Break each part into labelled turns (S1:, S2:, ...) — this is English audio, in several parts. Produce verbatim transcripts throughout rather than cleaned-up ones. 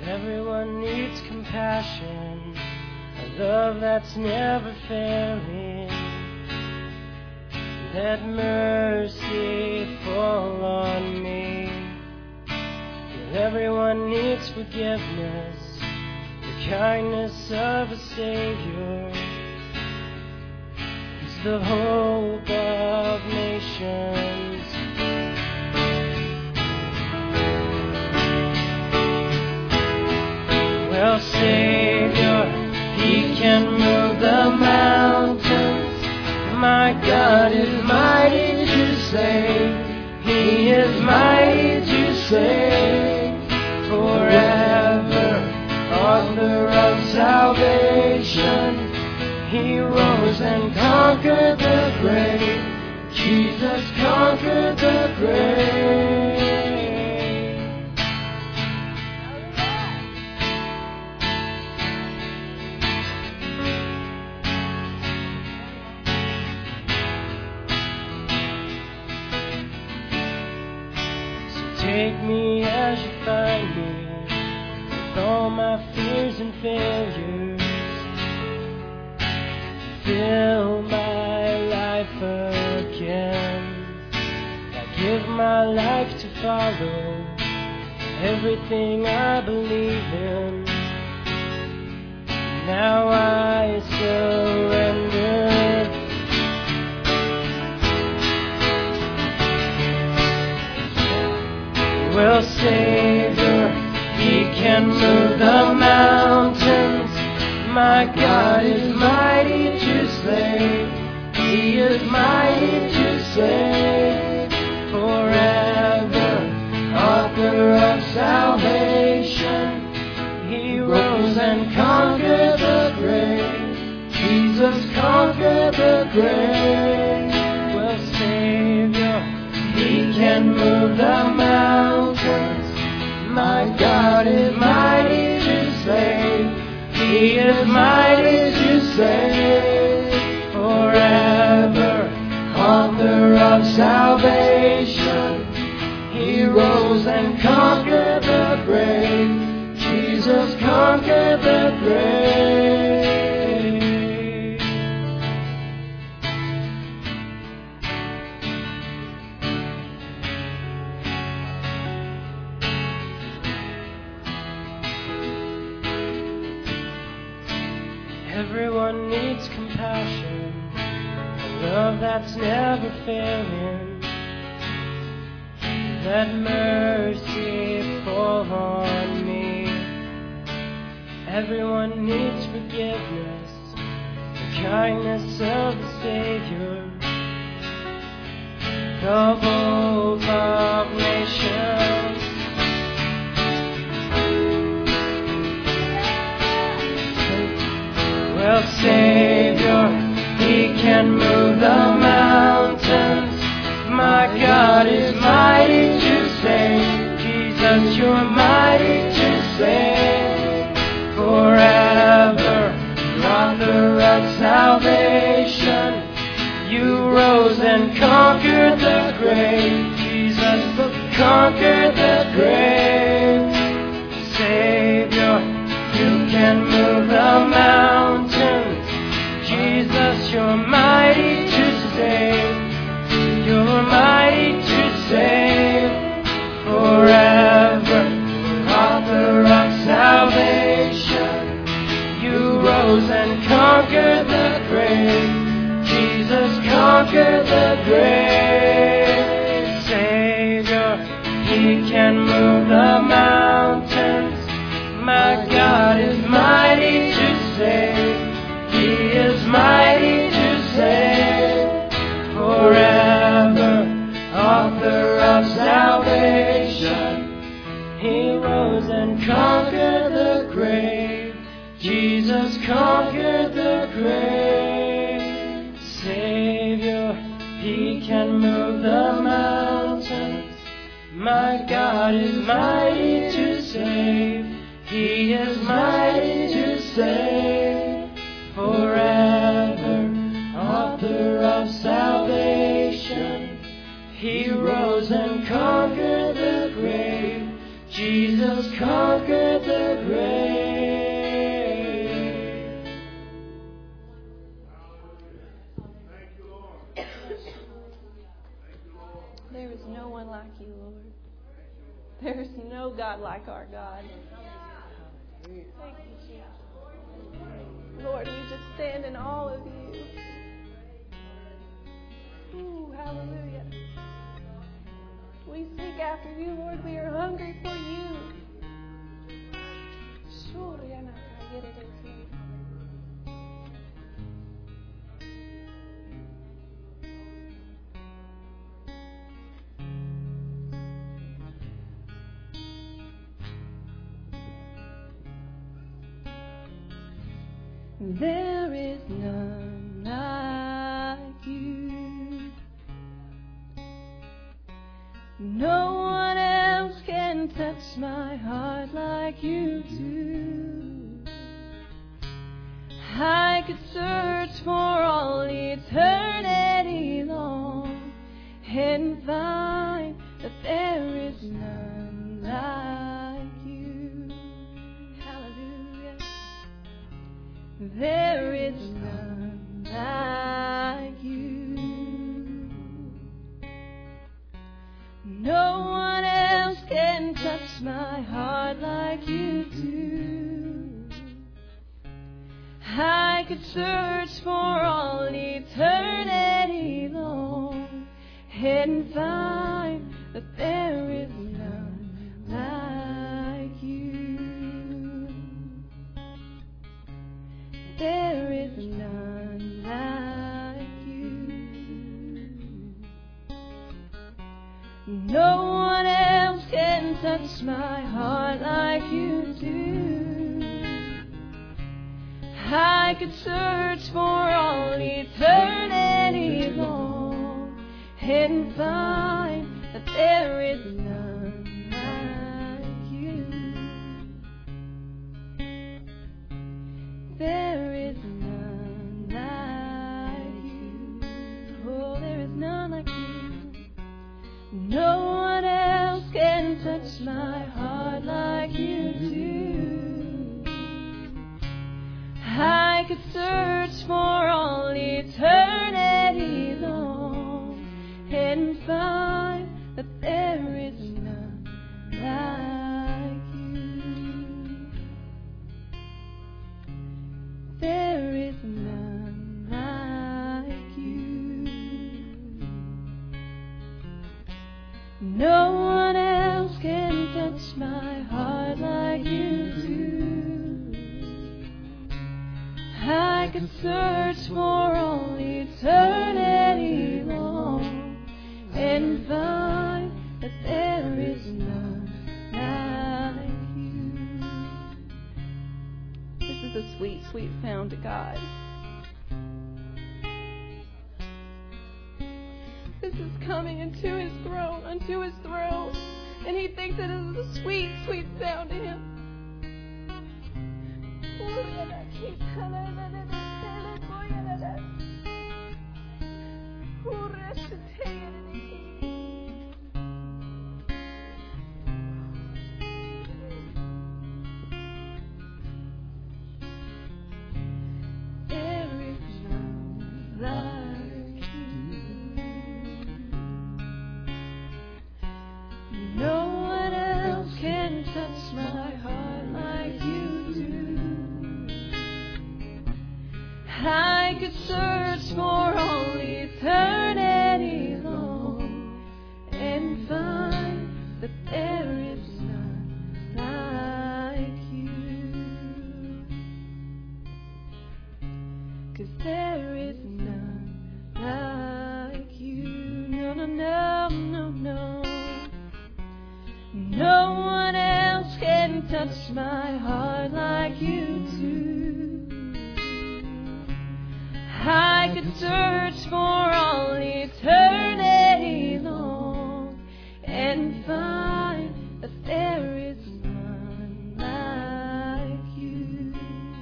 S1: Everyone needs compassion, a love that's never failing. Let mercy fall on me. Everyone needs forgiveness, the kindness of a Savior. He's the hope of nations. Well, Savior, He can move the mountains. My God is mighty to save. He is mighty to save. Forever, author of salvation. He rose and conquered the grave. Jesus conquered the grave. Take me as you find me, with all my fears and failures. Fill my life again. I give my life to follow everything I believe in. Now I surrender. Well, Savior, He can move the mountains. My God is mighty to save. He is mighty to save. Forever, author of salvation. He rose and conquered the grave. Jesus conquered the grave. Well, Savior, He can move the mountains. My God is mighty to save. He is mighty to save. Forever, author of salvation. He rose and conquered the grave. Jesus conquered the grave. Everyone needs compassion, a love that's never failing. Let mercy fall on me. Everyone needs forgiveness, the kindness of the Savior, the hope of nations. Well, Savior, He can move the mountains. My God is mighty to save. Jesus, You're mighty to save. Forever, author of salvation. You rose and conquered the grave. Jesus conquered the grave. Savior, You can move the mountains. Jesus, You're mighty to save. You're mighty to save. Forever, author of salvation. You rose and conquered the grave. Jesus conquered the grave. Savior, He can move the mountains. My God is mighty to save. He is mighty to save. Forever, author of salvation. He rose and conquered the grave. Jesus conquered the grave. Savior, He can move the mountains. My God is mighty to save. He is mighty to save. Forever, author of salvation. He rose and conquered the grave. Jesus conquered the
S2: no one like you, Lord. There's no God like our God. Thank you, Jesus. Lord, we just stand in awe of you. Ooh, hallelujah. We seek after you, Lord. We are hungry for you. There is none like you. No one else can touch my heart like you do. I could search for all eternity long and find that there is none like you. Hallelujah. There is none like you. No one else can touch my heart like you do. I could search for all eternity long and find that there is none like you. There is none like you. No one else can touch my heart like you do. I could search for all eternity long and find that there is none like you. There is none like you. Oh, there is none like you. No one else can touch my heart like you do. I could search for all eternity long and find that there is none like you. There is none like you. No one else can touch my heart like you do. I could search for all eternity long and find that there is none like you. This is a sweet, sweet sound to God. This is coming into His throne, unto His throne, and He thinks it is a sweet, sweet sound to Him. There is none like you. No one else can touch my heart like you do. I could search for all eternity long and find that there is none like you. 'Cause there is none like you. No, no, no, no, no. No one else can touch my heart like you do. I could search for all eternity long and find that there is none like you.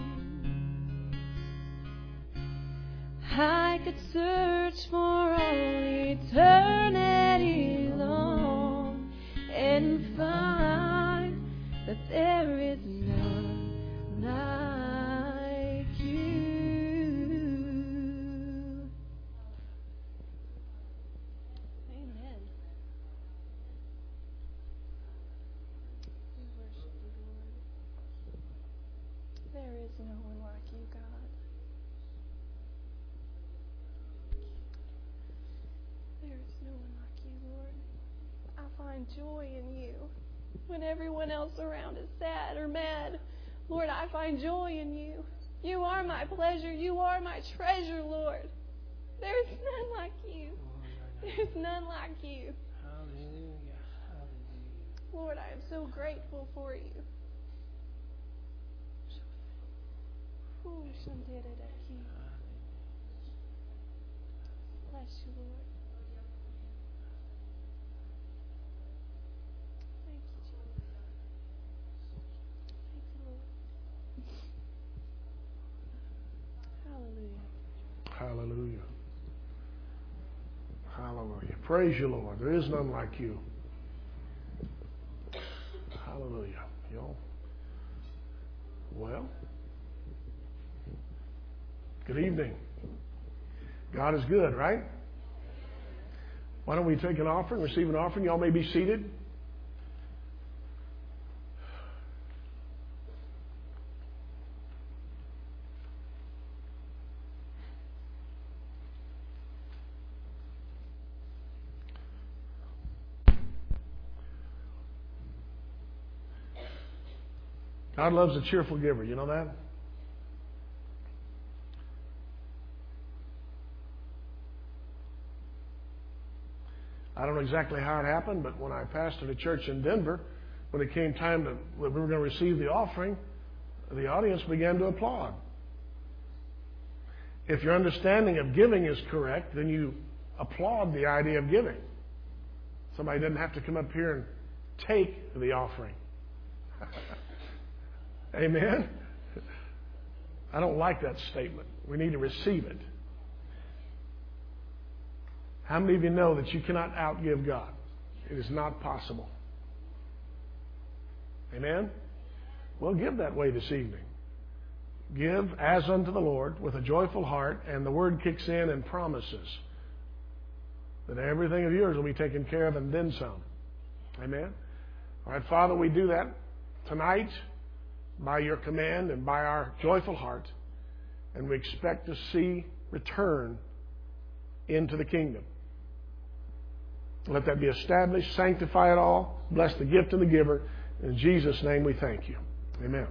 S2: I could search for all eternity long and find that there is none like you. find joy in you. When everyone else around is sad or mad, Lord, I find joy in you. You are my pleasure. You are my treasure, Lord. There's none like you. There's none like you.
S1: Hallelujah. Hallelujah.
S2: Lord, I am so grateful for you. Ooh, shandirada-ki. Bless you, Lord. Thank you, Jesus. Thank you, Lord. Hallelujah.
S3: Hallelujah. Hallelujah. Praise you, Lord. There is none like you. Hallelujah. You know, well, good evening. God is good, right? Why don't we take an offering, receive an offering? Y'all may be seated. God loves a cheerful giver. You know that? I don't know exactly how it happened, but when I pastored a church in Denver, when it came time to we were going to receive the offering, the audience began to applaud. If your understanding of giving is correct, then you applaud the idea of giving. Somebody doesn't have to come up here and take the offering. Amen? I don't like that statement. We need to receive it. How many of you know that you cannot outgive God? It is not possible. Amen? Well, give that way this evening. Give as unto the Lord with a joyful heart, and the word kicks in and promises that everything of yours will be taken care of and then some. Amen? All right, Father, we do that tonight by your command and by our joyful heart, and we expect to see return into the kingdom. Let that be established. Sanctify it all. Bless the gift and the giver. In Jesus' name we thank you. Amen.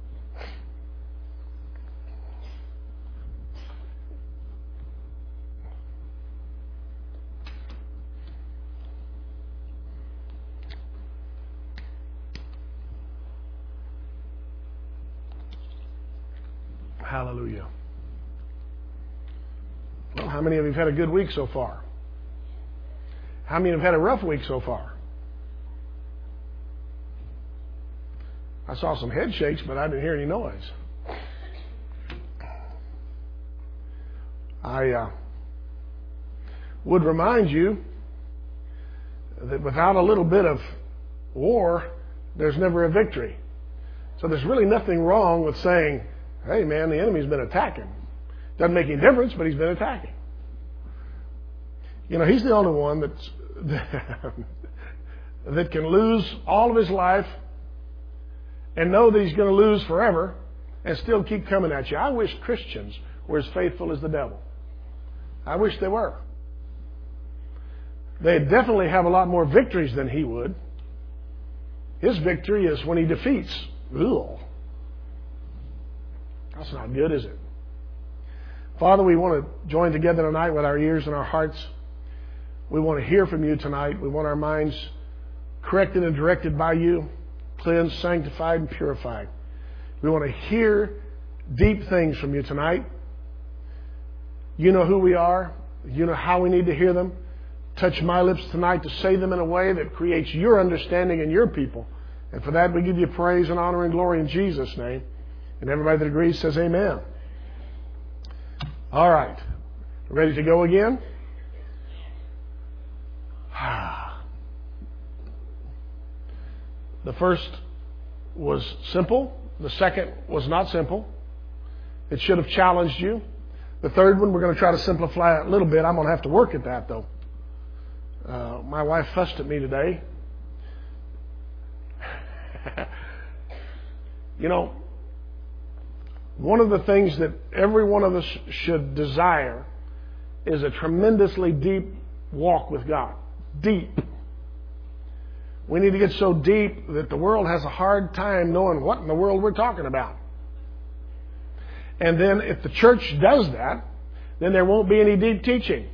S3: Hallelujah. Well, how many of you have had a good week so far? How many have had a rough week so far? I saw some head shakes, but I didn't hear any noise. I uh, would remind you that without a little bit of war, there's never a victory. So there's really nothing wrong with saying, hey man, the enemy's been attacking. Doesn't make any difference, but he's been attacking. You know, he's the only one that's, that can lose all of his life and know that he's going to lose forever and still keep coming at you. I wish Christians were as faithful as the devil. I wish they were. They definitely have a lot more victories than he would. His victory is when he defeats. Ugh. That's not good, is it? Father, we want to join together tonight with our ears and our hearts. We want to hear from you tonight. We want our minds corrected and directed by you, cleansed, sanctified, and purified. We want to hear deep things from you tonight. You know who we are. You know how we need to hear them. Touch my lips tonight to say them in a way that creates your understanding in your people. And for that we give you praise and honor and glory in Jesus' name. And everybody that agrees says amen. All right. Ready to go again? The first was simple. The second was not simple. It should have challenged you. The third one, we're going to try to simplify it a little bit. I'm going to have to work at that, though. Uh, my wife fussed at me today. You know, one of the things that every one of us should desire is a tremendously deep walk with God. Deep. We need to get so deep that the world has a hard time knowing what in the world we're talking about. And then if the church does that, then there won't be any deep teaching.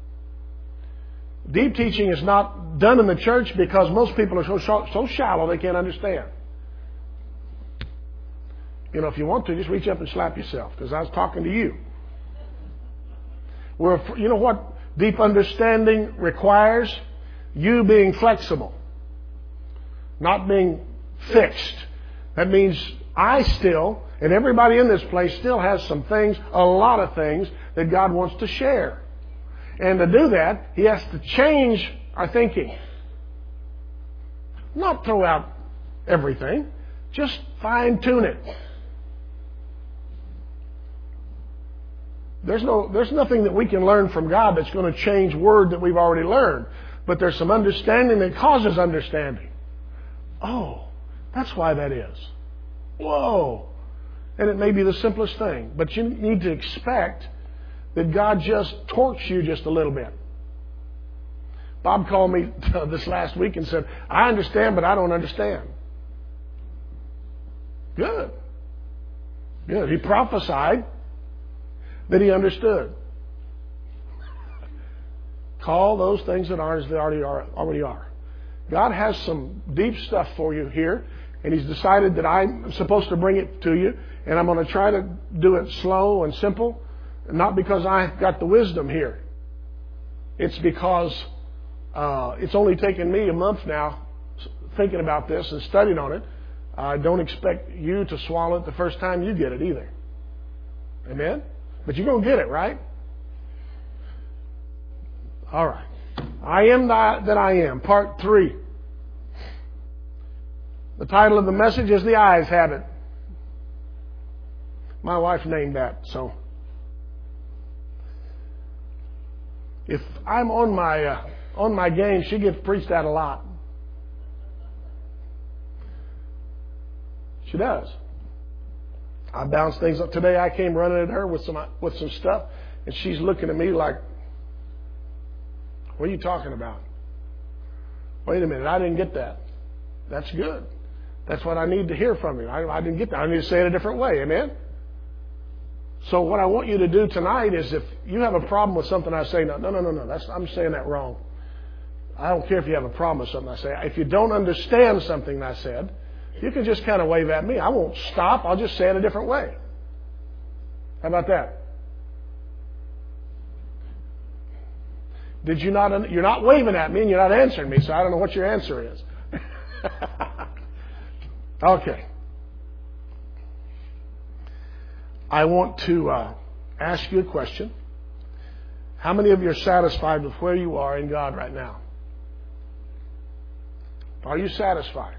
S3: Deep teaching is not done in the church because most people are so, so shallow they can't understand. You know, if you want to, just reach up and slap yourself, because I was talking to you. Where, you know what deep understanding requires? You being flexible, not being fixed. That means I still, and everybody in this place still has some things, a lot of things that God wants to share. And to do that, He has to change our thinking. Not throw out everything, just fine-tune it. There's no, there's nothing that we can learn from God that's going to change word that we've already learned. But there's some understanding that causes understanding. Oh, that's why that is. Whoa. And it may be the simplest thing, but you need to expect that God just torques you just a little bit. Bob called me this last week and said, I understand, but I don't understand. Good. Good. He prophesied that he understood. Call those things that aren't as they already are. Already are. God has some deep stuff for you here, and He's decided that I'm supposed to bring it to you, and I'm going to try to do it slow and simple, not because I've got the wisdom here. It's because uh, it's only taken me a month now thinking about this and studying on it. I don't expect you to swallow it the first time you get it either. Amen? But you're going to get it, right? All right. I am that I am. Part three. The title of the message is The Eyes Have It. My wife named that, so. If I'm on my uh, on my game, she gets preached at a lot. She does. I bounce things up. Today I came running at her with some with some stuff, and she's looking at me like, what are you talking about? Wait a minute, I didn't get that. That's good. That's what I need to hear from you. I, I didn't get that. I need to say it a different way. Amen? So what I want you to do tonight is, if you have a problem with something I say, no, no, no, no, no, that's, I'm saying that wrong. I don't care if you have a problem with something I say. If you don't understand something I said, you can just kind of wave at me. I won't stop. I'll just say it a different way. How about that? Did you not? You're not waving at me and you're not answering me, so I don't know what your answer is. Okay. I want to uh, ask you a question. How many of you are satisfied with where you are in God right now? Are you satisfied?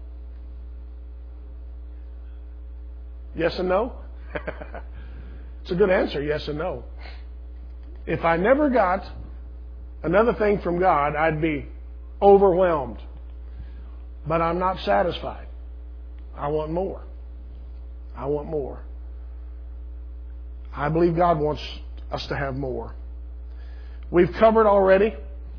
S3: Yes and no? It's a good answer, yes and no. If I never got another thing from God, I'd be overwhelmed. But I'm not satisfied. I want more. I want more. I believe God wants us to have more. We've covered already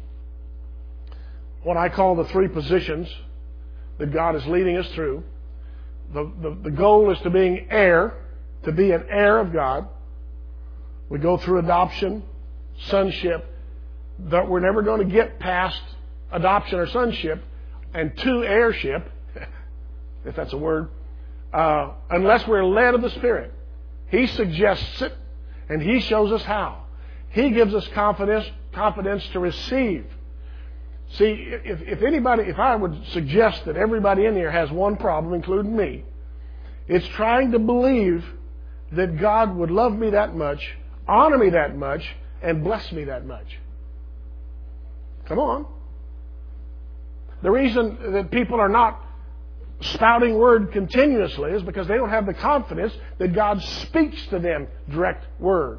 S3: what I call the three positions that God is leading us through. The, the, the goal is to being heir, to be an heir of God. We go through adoption, sonship, that we're never going to get past adoption or sonship and to heirship, if that's a word, uh, unless we're led of the Spirit. He suggests it, and He shows us how. He gives us confidence, confidence to receive. See, if, if anybody, if I would suggest that everybody in here has one problem, including me, it's trying to believe that God would love me that much, honor me that much, and bless me that much. Come on. The reason that people are not spouting word continuously is because they don't have the confidence that God speaks to them direct word.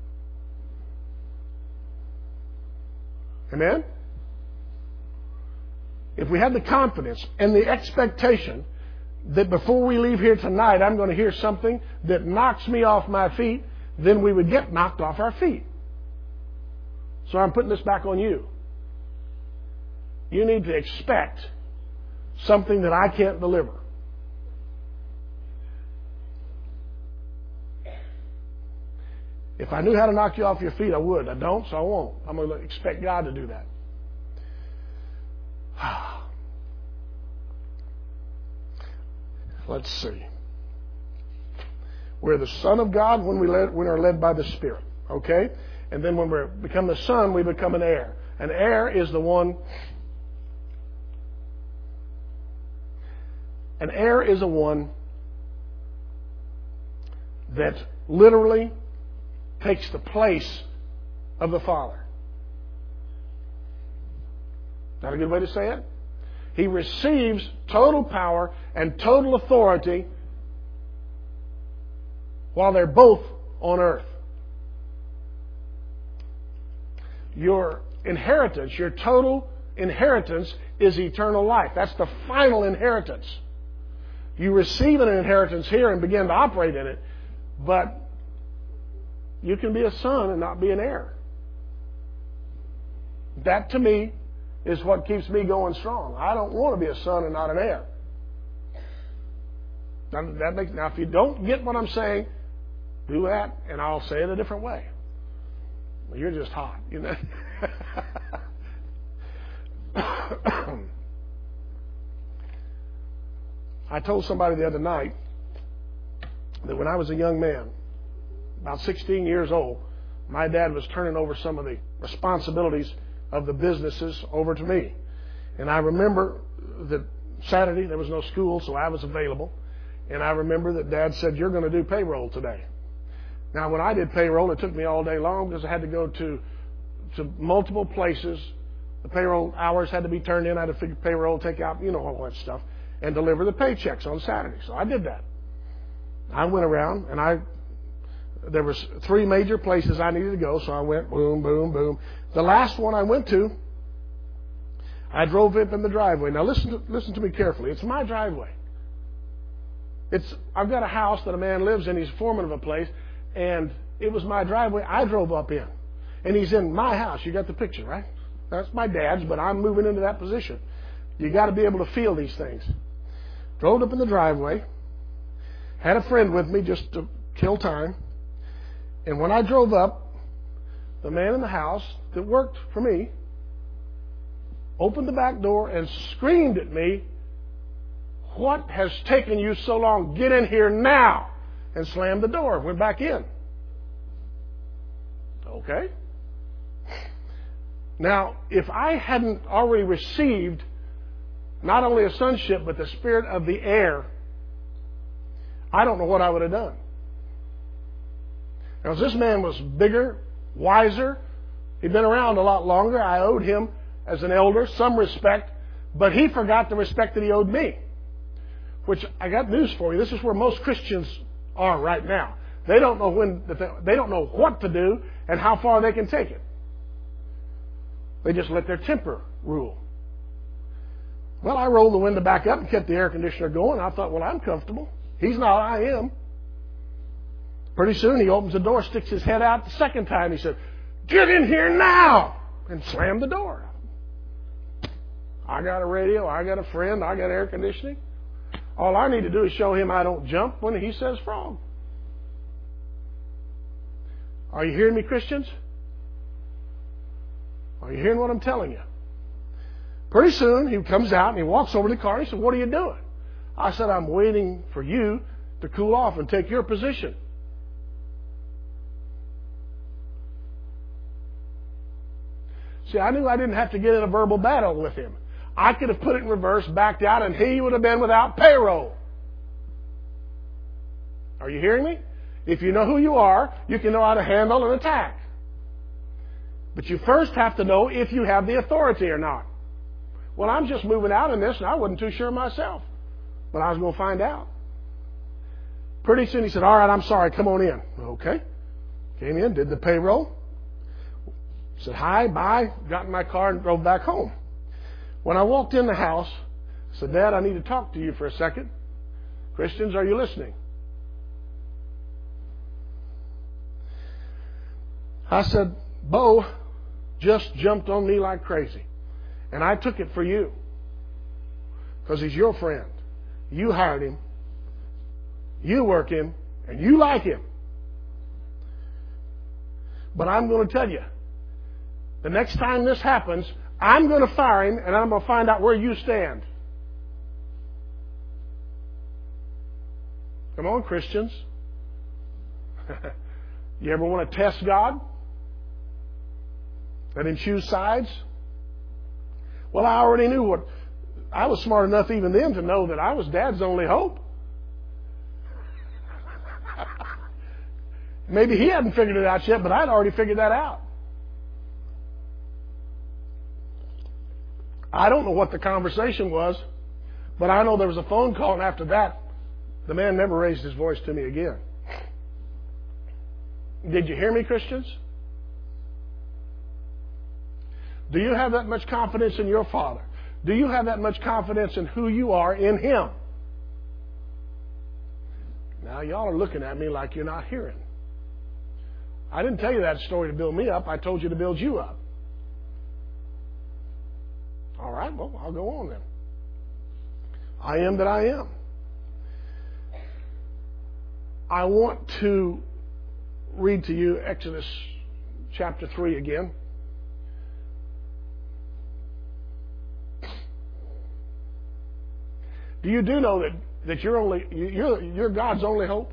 S3: Amen? If we had the confidence and the expectation that before we leave here tonight I'm going to hear something that knocks me off my feet, then we would get knocked off our feet. So I'm putting this back on you. You need to expect something that I can't deliver. If I knew how to knock you off your feet, I would. I don't, so I won't. I'm going to expect God to do that. Let's see. We're the Son of God when we led, when are led by the Spirit. Okay? And then when we become the Son, we become an heir. An heir is the one... An heir is a one that literally takes the place of the Father. Is that a good way to say it? He receives total power and total authority while they're both on earth. Your inheritance, your total inheritance is eternal life. That's the final inheritance. You receive an inheritance here and begin to operate in it, but you can be a son and not be an heir. That, to me, is what keeps me going strong. I don't want to be a son and not an heir. Now, that makes, now, if you don't get what I'm saying, do that, and I'll say it a different way. Well, you're just hot, you know. I told somebody the other night that when I was a young man, about sixteen years old, my dad was turning over some of the responsibilities of the businesses over to me. And I remember that Saturday there was no school, so I was available. And I remember that Dad said, "You're going to do payroll today." Now, when I did payroll, it took me all day long because I had to go to to multiple places. The payroll hours had to be turned in. I had to figure payroll, take out, you know, all that stuff, and deliver the paychecks on Saturday. So I did that. I went around, and I there was three major places I needed to go, so I went boom, boom, boom. The last one I went to, I drove up in the driveway. Now listen to, listen to me carefully. It's my driveway. It's I've got a house that a man lives in. He's foreman of a place, and it was my driveway I drove up in. And he's in my house. You got the picture, right? That's my dad's, but I'm moving into that position. You got to be able to feel these things. Drove up in the driveway. Had a friend with me just to kill time. And when I drove up, the man in the house that worked for me opened the back door and screamed at me, "What has taken you so long? Get in here now!" And slammed the door. Went back in. Okay. Now, if I hadn't already received not only a sonship, but the spirit of the heir, I don't know what I would have done. Now, this man was bigger, wiser. He'd been around a lot longer. I owed him, as an elder, some respect, but he forgot the respect that he owed me. Which, I got news for you. This is where most Christians are right now. They don't know when. They don't know what to do and how far they can take it. They just let their temper rule. Well, I rolled the window back up and kept the air conditioner going. I thought, well, I'm comfortable. He's not. I am. Pretty soon he opens the door, sticks his head out the second time. He said, "Get in here now!" and slammed the door. I got a radio. I got a friend. I got air conditioning. All I need to do is show him I don't jump when he says frog. Are you hearing me, Christians? Are you hearing what I'm telling you? Pretty soon he comes out and he walks over to the car and he said, "What are you doing?" I said, "I'm waiting for you to cool off and take your position." See, I knew I didn't have to get in a verbal battle with him. I could have put it in reverse, backed out, and he would have been without payroll. Are you hearing me? If you know who you are, you can know how to handle an attack. But you first have to know if you have the authority or not. Well, I'm just moving out in this, and I wasn't too sure myself. But I was going to find out. Pretty soon he said, "All right, I'm sorry, come on in." Okay. Came in, did the payroll. Said hi, bye, got in my car and drove back home. When I walked in the house, I said, "Dad, I need to talk to you for a second. Christians, are you listening?" I said, "Bo just jumped on me like crazy. And I took it for you. because he's your friend. You hired him. You work him. And you like him. But I'm going to tell you, the next time this happens, I'm going to fire him and I'm going to find out where you stand. Come on, Christians. You ever want to test God? Let him choose sides? Well, I already knew what... I was smart enough even then to know that I was Dad's only hope. Maybe he hadn't figured it out yet, but I'd already figured that out. I don't know what the conversation was, but I know there was a phone call, and after that, the man never raised his voice to me again. Did you hear me, Christians? Do you have that much confidence in your Father? Do you have that much confidence in who you are in Him? Now, y'all are looking at me like you're not hearing. I didn't tell you that story to build me up. I told you to build you up. All right, well, I'll go on then. I am that I am. I want to read to you Exodus chapter three again. Do you do know that, that you're only you're you're God's only hope?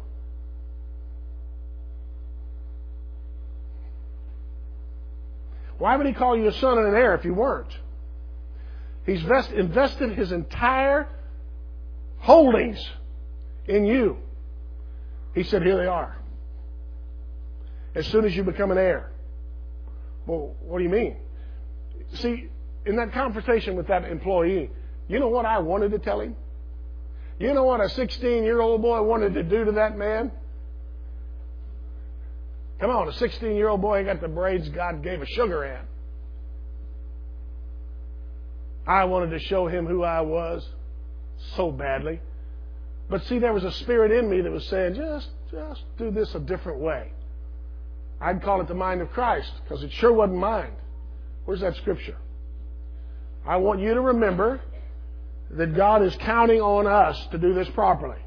S3: Why would He call you a son and an heir if you weren't? He's vest, invested His entire holdings in you. He said, here they are. As soon as you become an heir. Well, what do you mean? See, in that conversation with that employee, you know what I wanted to tell him? You know what a sixteen-year-old boy wanted to do to that man? Come on, a sixteen-year-old boy got the braids God gave a sugar ant. I wanted to show him who I was so badly. But see, there was a spirit in me that was saying, just, just do this a different way. I'd call it the mind of Christ, because it sure wasn't mine. Where's that scripture? I want you to remember that God is counting on us to do this properly.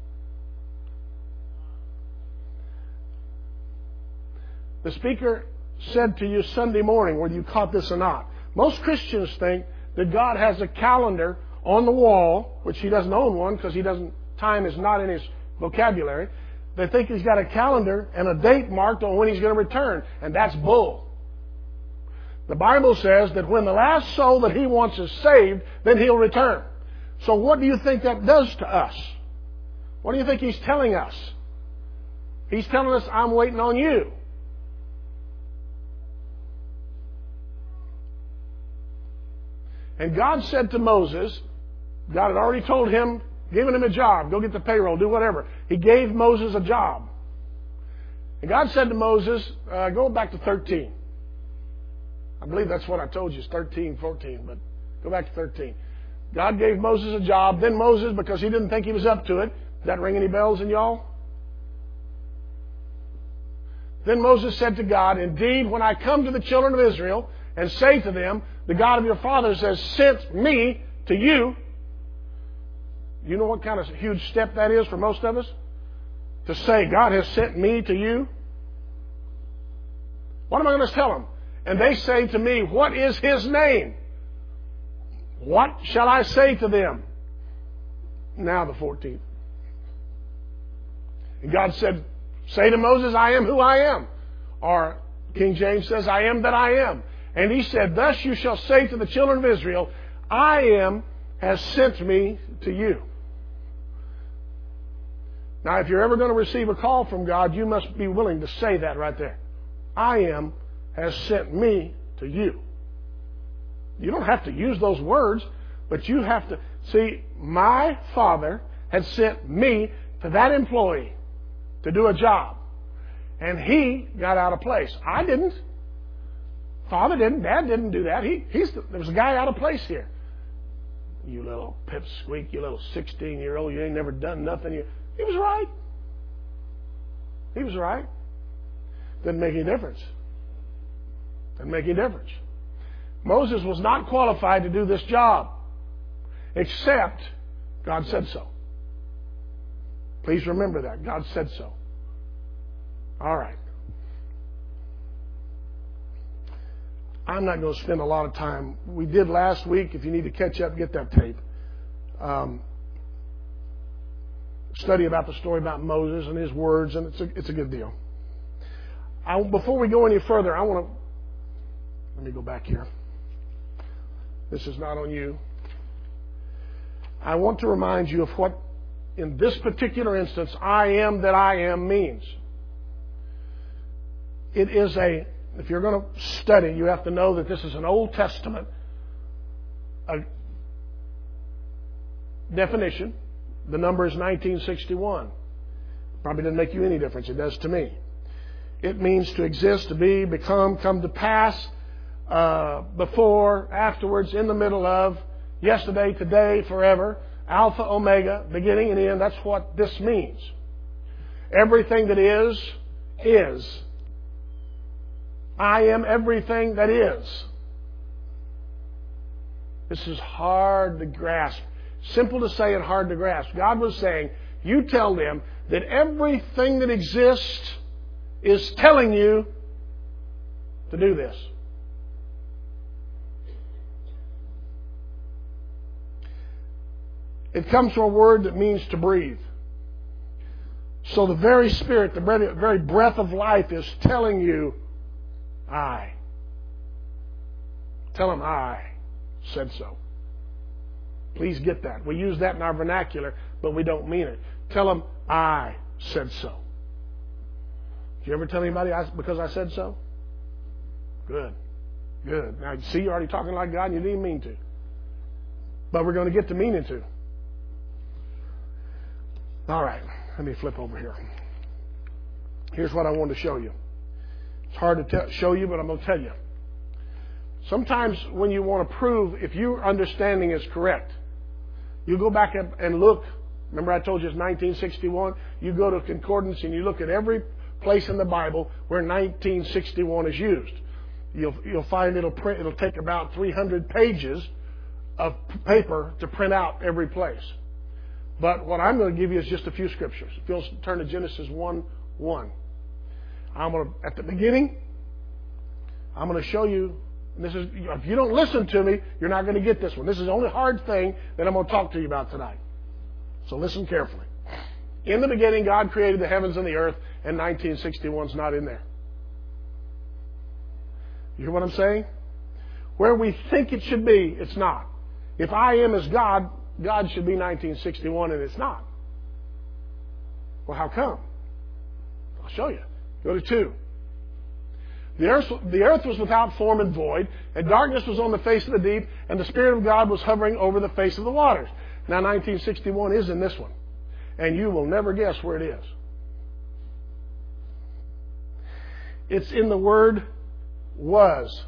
S3: The speaker said to you Sunday morning, whether you caught this or not, most Christians think that God has a calendar on the wall, which He doesn't own one because He doesn't. Time is not in His vocabulary. They think He's got a calendar and a date marked on when He's going to return, and that's bull. The Bible says that when the last soul that He wants is saved, then He'll return. So what do you think that does to us? What do you think He's telling us? He's telling us, I'm waiting on you. And God said to Moses, God had already told him, given him a job, go get the payroll, do whatever. He gave Moses a job. And God said to Moses, uh, go back to thirteen. I believe that's what I told you, it's thirteen, fourteen, but go back to thirteen. God gave Moses a job. Then Moses, because he didn't think he was up to it, does that ring any bells in y'all? Then Moses said to God, indeed, when I come to the children of Israel and say to them, the God of your fathers has sent me to you. You know what kind of huge step that is for most of us? To say, God has sent me to you. What am I going to tell them? And they say to me, what is His name? What shall I say to them? Now the fourteenth. And God said, say to Moses, I am who I am. Or King James says, I am that I am. And He said, thus you shall say to the children of Israel, I am has sent me to you. Now, if you're ever going to receive a call from God, you must be willing to say that right there. I am has sent me to you. You don't have to use those words, but you have to see, my Father had sent me to that employee to do a job. And he got out of place. I didn't. Father didn't. Dad didn't do that. He, he's the, there was a guy out of place here. You little pipsqueak, you little sixteen-year-old, you ain't never done nothing. You, he was right. He was right. Didn't make any difference. Didn't make any difference. Moses was not qualified to do this job. except God said so. Please remember that. God said so. All right. I'm not going to spend a lot of time. We did last week. If you need to catch up, get that tape. Um, study about the story about Moses and his words, and it's a, it's a good deal. I, before we go any further, I want to... Let me go back here. This is not on you. I want to remind you of what, in this particular instance, I am that I am means. It is a... If you're going to study, you have to know that this is an Old Testament a definition. The number is nineteen sixty-one. Probably doesn't make you any difference. It does to me. It means to exist, to be, become, come to pass, uh, before, afterwards, in the middle of, yesterday, today, forever, Alpha, Omega, beginning and end. That's what this means. Everything that is, is. I am everything that is. This is hard to grasp. Simple to say and hard to grasp. God was saying, you tell them that everything that exists is telling you to do this. It comes from a word that means to breathe. So the very Spirit, the very breath of life is telling you, I. Tell them I said so. Please get that. We use that in our vernacular, but we don't mean it. Tell them I said so. Did you ever tell anybody I, because I said so? Good. Good. Now, see, you're already talking like God and you didn't mean to. But we're going to get to meaning to. All right. Let me flip over here. Here's what I want to show you. It's hard to tell, show you, but I'm going to tell you. Sometimes when you want to prove if your understanding is correct, you go back and look. Remember I told you it's nineteen sixty-one? You go to concordance and you look at every place in the Bible where nineteen sixty-one is used. You'll, you'll find it'll print, it'll take about three hundred pages of paper to print out every place. But what I'm going to give you is just a few scriptures. If you'll turn to Genesis one one. I'm going to, at the beginning, I'm going to show you, and this is, if you don't listen to me, you're not going to get this one. This is the only hard thing that I'm going to talk to you about tonight. So listen carefully. In the beginning, God created the heavens and the earth, and nineteen sixty-one is not in there. You hear what I'm saying? Where we think it should be, it's not. If I am as God, God should be nineteen sixty-one, and it's not. Well, how come? I'll show you. Go to two. The earth, the earth was without form and void, and darkness was on the face of the deep, and the Spirit of God was hovering over the face of the waters. Now, nineteen sixty-one is in this one, and you will never guess where it is. It's in the word was.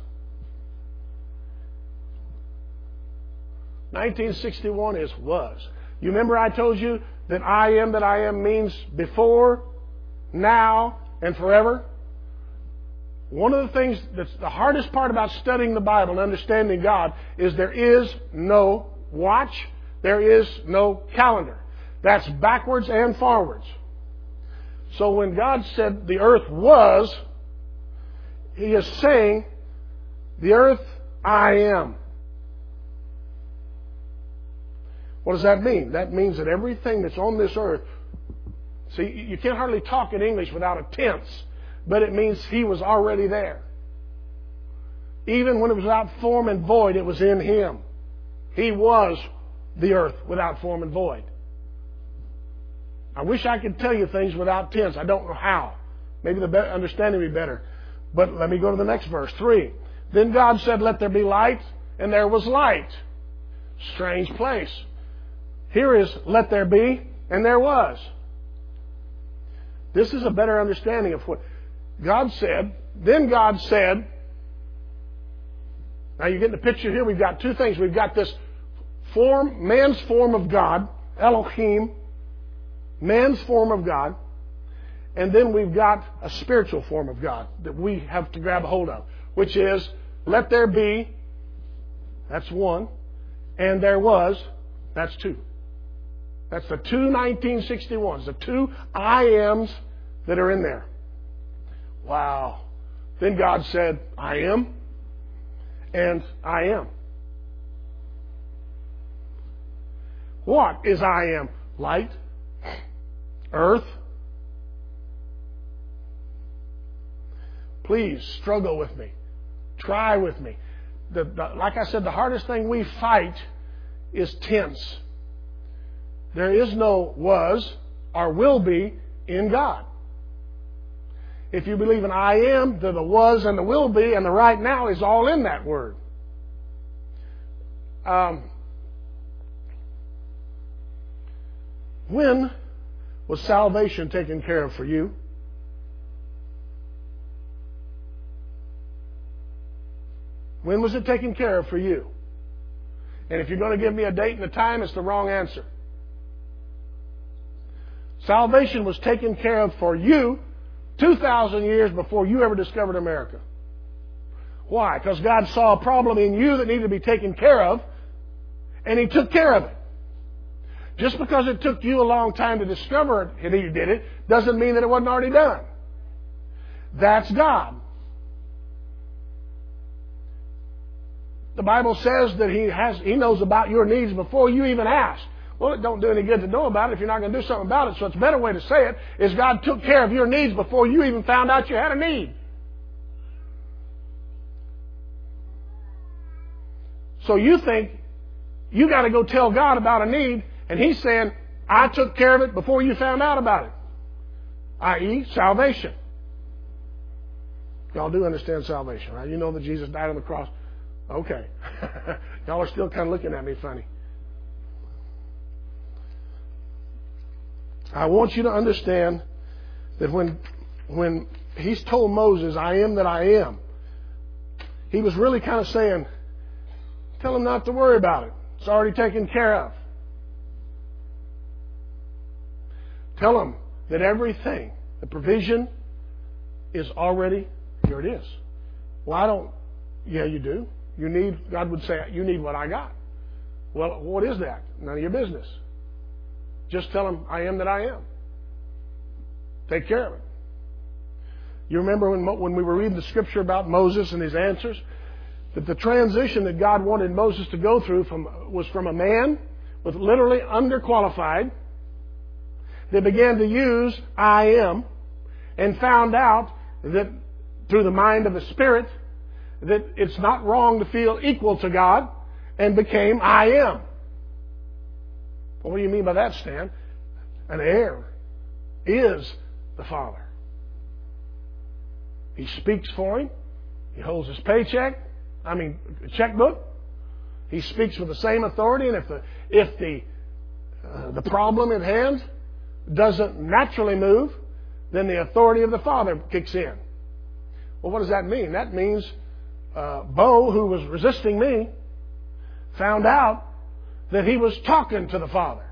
S3: nineteen sixty-one is was. You remember I told you that I am that I am means before, now, and forever? One of the things that's the hardest part about studying the Bible and understanding God is there is no watch, there is no calendar. That's backwards and forwards. So when God said the earth was, He is saying, the earth I am. What does that mean? That means that everything that's on this earth, see, you can't hardly talk in English without a tense, but it means He was already there. Even when it was without form and void, it was in Him. He was the earth without form and void. I wish I could tell you things without tense. I don't know how. Maybe the understanding would be better. But let me go to the next verse, three. Then God said, let there be light, and there was light. Strange place. Here is, let there be, and there was. This is a better understanding of what God said. Then God said, now you're getting the picture here. We've got two things. We've got this form, man's form of God, Elohim, man's form of God. And then we've got a spiritual form of God that we have to grab a hold of, which is, let there be, that's one, and there was, That's two. That's the two nineteen sixty-ones, the two I ams that are in there. Wow. Then God said, I am, and I am. What is I am? Light? Earth? Please struggle with me. Try with me. The, the, like I said, the hardest thing we fight is tense. There is no was or will be in God. If you believe in I am, then the was and the will be and the right now is all in that word. Um, when was salvation taken care of for you? When was it taken care of for you? And if you're going to give me a date and a time, it's the wrong answer. Salvation was taken care of for you two thousand years before you ever discovered America. Why? Because God saw a problem in you that needed to be taken care of, and He took care of it. Just because it took you a long time to discover it, and He did it, doesn't mean that it wasn't already done. That's God. The Bible says that He has He knows about your needs before you even ask. Well, it don't do any good to know about it if you're not going to do something about it. So it's a better way to say it is God took care of your needs before you even found out you had a need. So you think you got to go tell God about a need, and He's saying, I took care of it before you found out about it. that is, salvation. Y'all do understand salvation, right? You know that Jesus died on the cross. Okay. Y'all are still kind of looking at me funny. I want you to understand that when, when He's told Moses, I am that I am, He was really kind of saying, tell him not to worry about it. It's already taken care of. Tell him that everything, the provision, is already, here it is. Well, I don't, yeah, you do. You need, God would say, you need what I got. Well, what is that? None of your business. Just tell him, I am that I am. Take care of it. You remember when, when we were reading the scripture about Moses and his answers? That the transition that God wanted Moses to go through from, was from a man with literally underqualified that began to use I am and found out that through the mind of the Spirit that it's not wrong to feel equal to God, and became I am. Well, what do you mean by that, Stan? An heir is the Father. He speaks for him. He holds his paycheck. I mean, checkbook. He speaks with the same authority, and if the if the uh, the problem at hand doesn't naturally move, then the authority of the Father kicks in. Well, what does that mean? That means uh, Bo, who was resisting me, found out that he was talking to the Father.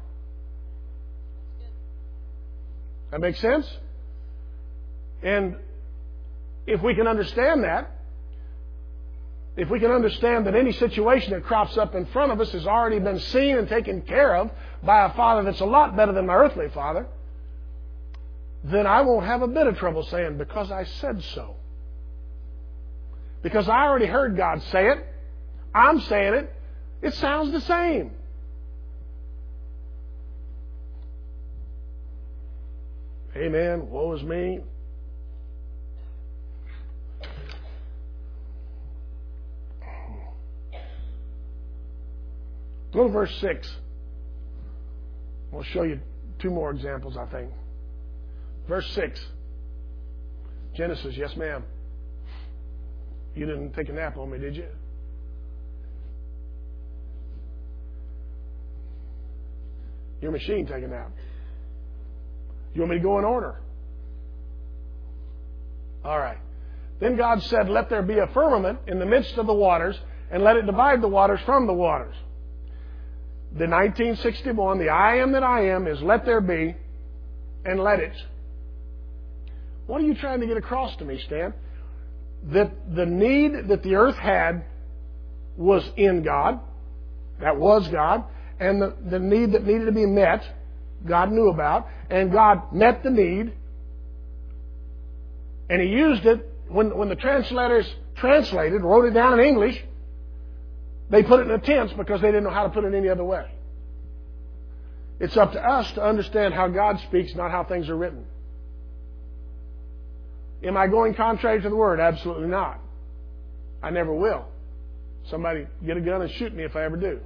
S3: That makes sense? And if we can understand that, if we can understand that any situation that crops up in front of us has already been seen and taken care of by a Father that's a lot better than my earthly father, then I won't have a bit of trouble saying, because I said so. Because I already heard God say it. I'm saying it. It sounds the same. Amen. Woe is me. Go to verse six. We'll show you two more examples, I think. Verse six. Genesis, yes ma'am. You didn't take a nap on me, did you? Your machine take a nap. You want me to go in order? All right. Then God said, let there be a firmament in the midst of the waters, and let it divide the waters from the waters. The nineteen sixty-one, the I am that I am, is let there be, and let it. What are you trying to get across to me, Stan? That the need that the earth had was in God. That was God. and the, the need that needed to be met, God knew about, and God met the need, and He used it. When, when the translators translated, wrote it down in English, they put it in a tense because they didn't know how to put it any other way. It's up to us to understand how God speaks, not how things are written. Am I going contrary to the Word? Absolutely not. I never will. Somebody get a gun and shoot me if I ever do.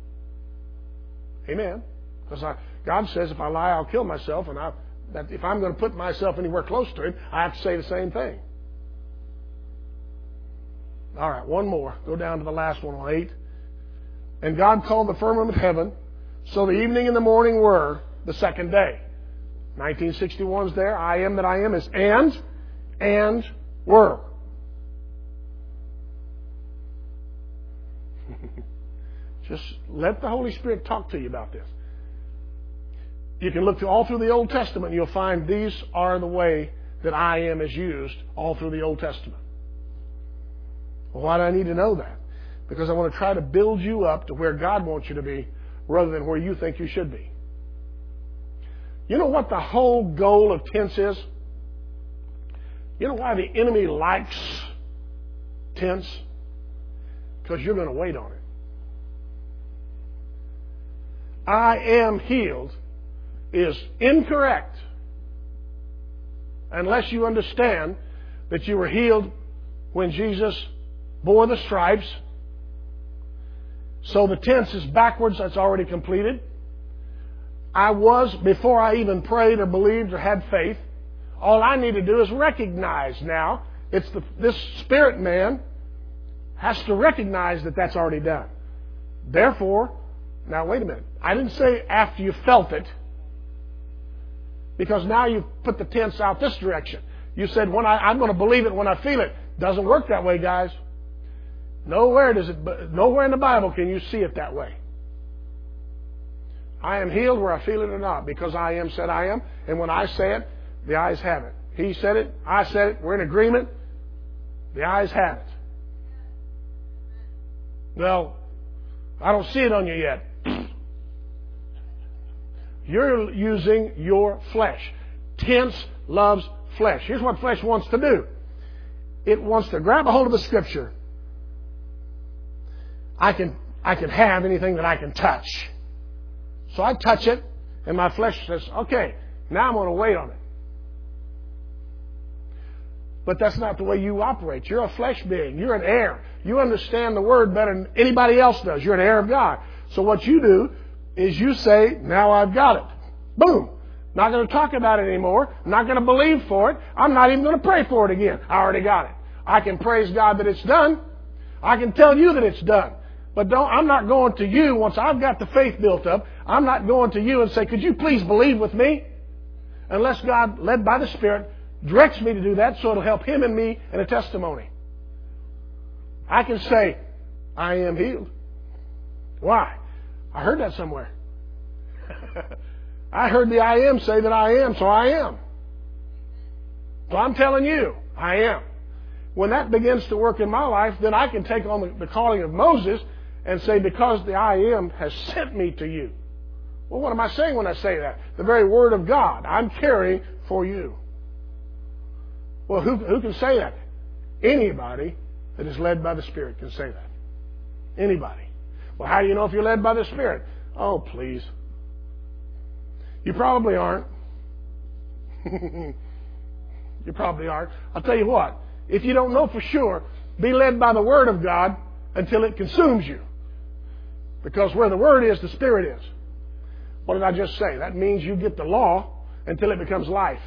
S3: Amen. Because I, God says if I lie, I'll kill myself, and I, that if I'm going to put myself anywhere close to Him, I have to say the same thing. All right, one more. Go down to the last one on eight. And God called the firmament of heaven, so the evening and the morning were the second day. nineteen sixty-one's there. I am that I am is and, and were. Just let the Holy Spirit talk to you about this. You can look to all through the Old Testament and you'll find these are the way that I am is used all through the Old Testament. Well, why do I need to know that? Because I want to try to build you up to where God wants you to be rather than where you think you should be. You know what the whole goal of tense is? You know why the enemy likes tense? Because you're going to wait on it. I am healed is incorrect unless you understand that you were healed when Jesus bore the stripes. So the tense is backwards. That's already completed. I was before I even prayed or believed or had faith. All I need to do is recognize now. It's the, this spirit man has to recognize that that's already done. Therefore, now wait a minute. I didn't say after you felt it, because now you've put the tense out this direction. You said when I, I'm going to believe it when I feel it. Doesn't work that way, guys. Nowhere does it. Nowhere in the Bible can you see it that way. I am healed where I feel it or not, because I am said I am, and when I say it, the eyes have it. He said it, I said it, we're in agreement, the eyes have it. Well, I don't see it on you yet. You're using your flesh. Tense loves flesh. Here's what flesh wants to do. It wants to grab a hold of the Scripture. I can, I can have anything that I can touch. So I touch it, and my flesh says, okay, now I'm going to wait on it. But that's not the way you operate. You're a flesh being. You're an heir. You understand the Word better than anybody else does. You're an heir of God. So what you do is you say, now I've got it. Boom. Not going to talk about it anymore. Not going to believe for it. I'm not even going to pray for it again. I already got it. I can praise God that it's done. I can tell you that it's done. But don't, I'm not going to you once I've got the faith built up. I'm not going to you and say, could you please believe with me? Unless God, led by the Spirit, directs me to do that so it'll help Him and me in a testimony. I can say, I am healed. Why? I heard that somewhere. I heard the I am say that I am, so I am. So I'm telling you, I am. When that begins to work in my life, then I can take on the, the calling of Moses and say, because the I am has sent me to you. Well, what am I saying when I say that? The very Word of God I'm carrying for you. Well, who, who can say that? Anybody that is led by the Spirit can say that. Anybody. Well, how do you know if you're led by the Spirit? Oh, please. You probably aren't. You probably aren't. I'll tell you what. If you don't know for sure, be led by the Word of God until it consumes you. Because where the Word is, the Spirit is. What did I just say? That means you get the law until it becomes life.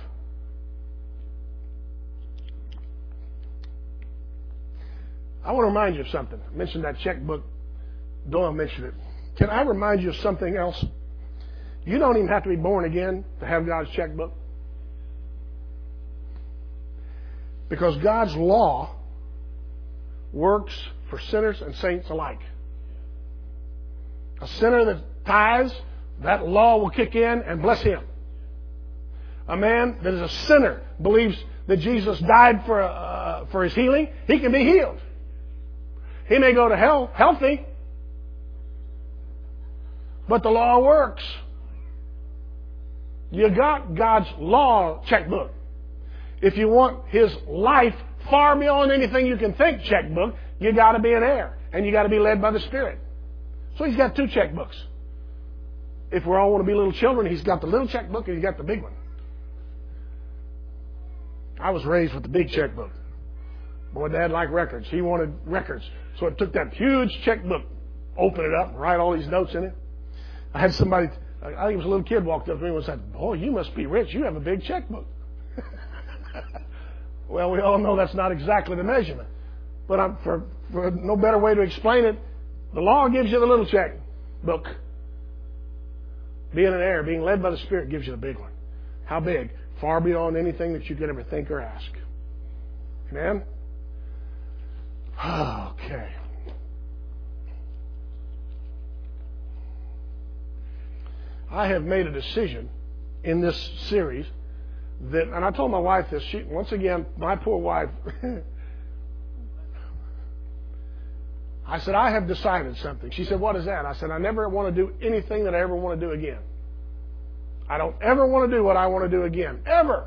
S3: I want to remind you of something. I mentioned that checkbook. Doyle mentioned it. Can I remind you of something else? You don't even have to be born again to have God's checkbook. Because God's law works for sinners and saints alike. A sinner that tithes, that law will kick in and bless him. A man that is a sinner believes that Jesus died for, uh, for his healing, he can be healed. He may go to hell healthy, But the law works. You got God's law checkbook. If you want His life far beyond anything you can think checkbook, you got to be an heir. And you got to be led by the Spirit. So He's got two checkbooks. If we all want to be little children, He's got the little checkbook and He's got the big one. I was raised with the big checkbook. Boy, Dad liked records. He wanted records. So it took that huge checkbook, open it up, and write all these notes in it. I had somebody, I think it was a little kid, walked up to me and said, "Boy, you must be rich. You have a big checkbook." Well, we all know that's not exactly the measurement. But I'm, for, for no better way to explain it, the law gives you the little checkbook. Being an heir, being led by the Spirit, gives you the big one. How big? Far beyond anything that you could ever think or ask. Amen? Okay. I have made a decision in this series that, and I told my wife this, she, once again, my poor wife, I said, I have decided something. She said, what is that? I said, I never want to do anything that I ever want to do again. I don't ever want to do what I want to do again. Ever.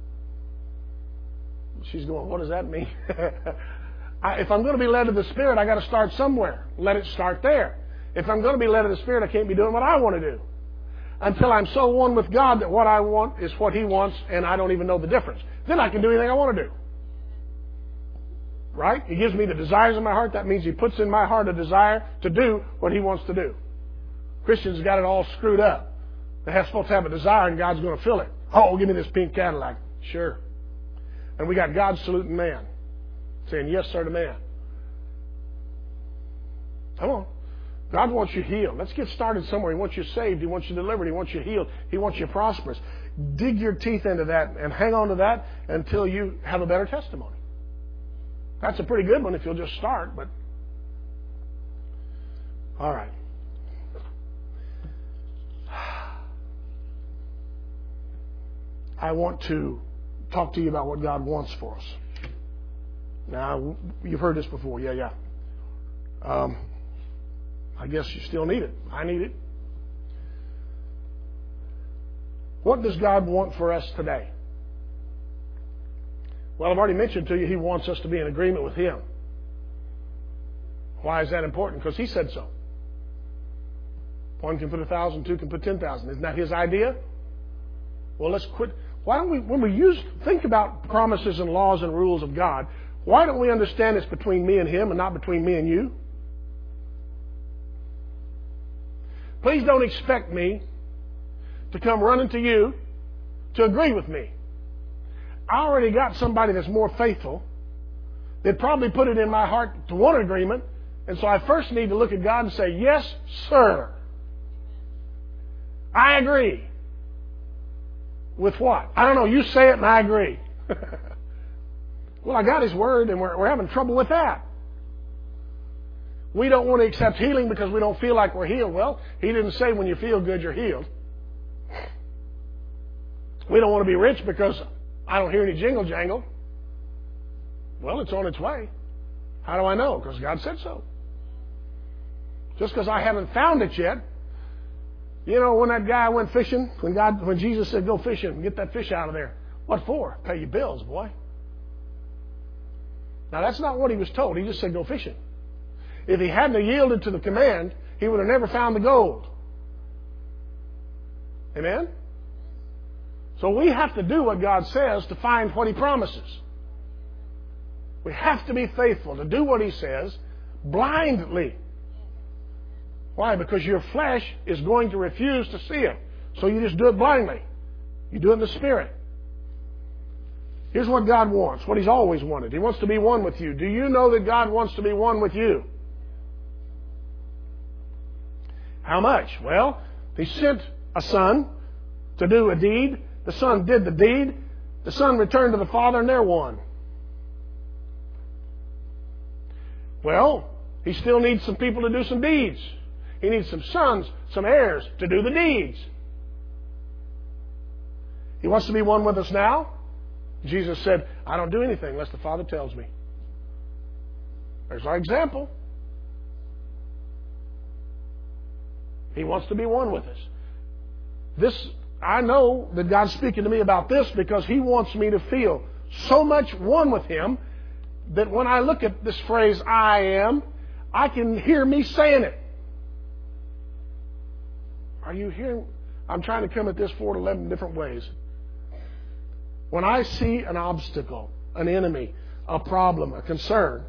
S3: She's going, what does that mean? I, if I'm going to be led to the Spirit, I got to start somewhere. Let it start there. If I'm going to be led to the Spirit, I can't be doing what I want to do. Until I'm so one with God that what I want is what He wants and I don't even know the difference. Then I can do anything I want to do. Right? He gives me the desires of my heart. That means He puts in my heart a desire to do what He wants to do. Christians got it all screwed up. They're supposed to have a desire and God's going to fill it. Oh, give me this pink Cadillac. Sure. And we got God saluting man. Saying yes, sir, to man. Come on. God wants you healed. Let's get started somewhere. He wants you saved. He wants you delivered. He wants you healed. He wants you prosperous. Dig your teeth into that and hang on to that until you have a better testimony. That's a pretty good one if you'll just start, but all right. I want to talk to you about what God wants for us. Now, you've heard this before. Yeah, yeah. Um, I guess you still need it. I need it. What does God want for us today? Well, I've already mentioned to you He wants us to be in agreement with Him. Why is that important? Because He said so. One can put a thousand, two can put ten thousand. Isn't that His idea? Well, let's quit. Why don't we, when we use, think about promises and laws and rules of God, why don't we understand it's between me and Him and not between me and you? Please don't expect me to come running to you to agree with me. I already got somebody that's more faithful that probably put it in my heart to want agreement, and so I first need to look at God and say, yes, sir. I agree. With what? I don't know. You say it and I agree. Well, I got His Word and we're, we're having trouble with that. We don't want to accept healing because we don't feel like we're healed. Well, He didn't say when you feel good, you're healed. We don't want to be rich because I don't hear any jingle jangle. Well, it's on its way. How do I know? Because God said so. Just because I haven't found it yet. You know, when that guy went fishing, when God, when Jesus said, go fishing and get that fish out of there. What for? Pay your bills, boy. Now, that's not what He was told. He just said, go fishing. If He hadn't yielded to the command, He would have never found the gold. Amen? So we have to do what God says to find what He promises. We have to be faithful to do what He says blindly. Why? Because your flesh is going to refuse to see Him. So you just do it blindly. You do it in the Spirit. Here's what God wants, what He's always wanted. He wants to be one with you. Do you know that God wants to be one with you? How much? Well, He sent a son to do a deed. The son did the deed. The son returned to the Father, and they're one. Well, He still needs some people to do some deeds. He needs some sons, some heirs to do the deeds. He wants to be one with us now. Jesus said, I don't do anything unless the Father tells me. There's our example. He wants to be one with us. This, I know that God's speaking to me about this because He wants me to feel so much one with Him that when I look at this phrase, I am, I can hear me saying it. Are you hearing? I'm trying to come at this four to eleven different ways. When I see an obstacle, an enemy, a problem, a concern,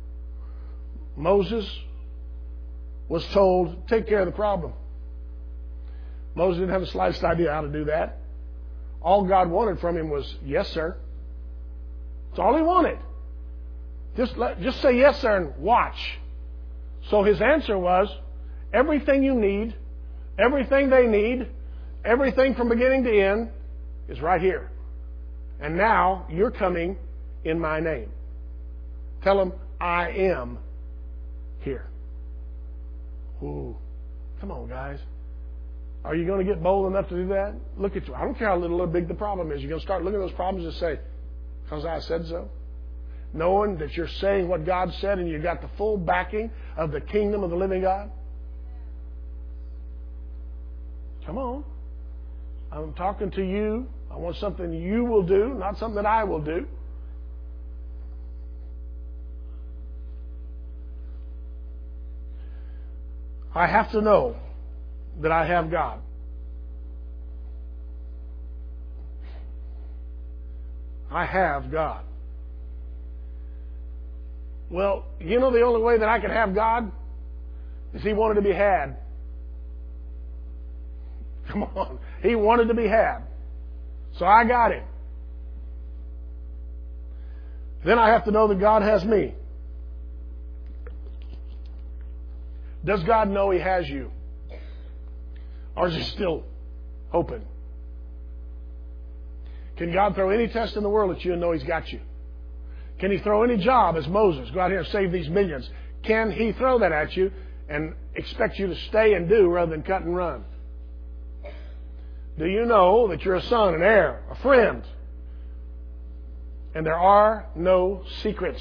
S3: Moses was told, take care of the problem. Moses didn't have the slightest idea how to do that. All God wanted from him was, yes, sir. That's all He wanted. Just, let, just say yes, sir, and watch. So his answer was, everything you need, everything they need, everything from beginning to end is right here. And now you're coming in my name. Tell them, I am here. Ooh, come on, guys. Are you going to get bold enough to do that? Look at you. I don't care how little or big the problem is. You're going to start looking at those problems and say, because I said so. Knowing that you're saying what God said and you got the full backing of the kingdom of the living God. Come on. I'm talking to you. I want something you will do, not something that I will do. I have to know that I have God. I have God. Well, you know the only way that I can have God is He wanted to be had. Come on. He wanted to be had. So I got Him. Then I have to know that God has me. Does God know He has you? Or is He still open? Can God throw any test in the world at you and know He's got you? Can He throw any job as Moses, go out here and save these millions? Can He throw that at you and expect you to stay and do rather than cut and run? Do you know that you're a son, an heir, a friend? And there are no secrets.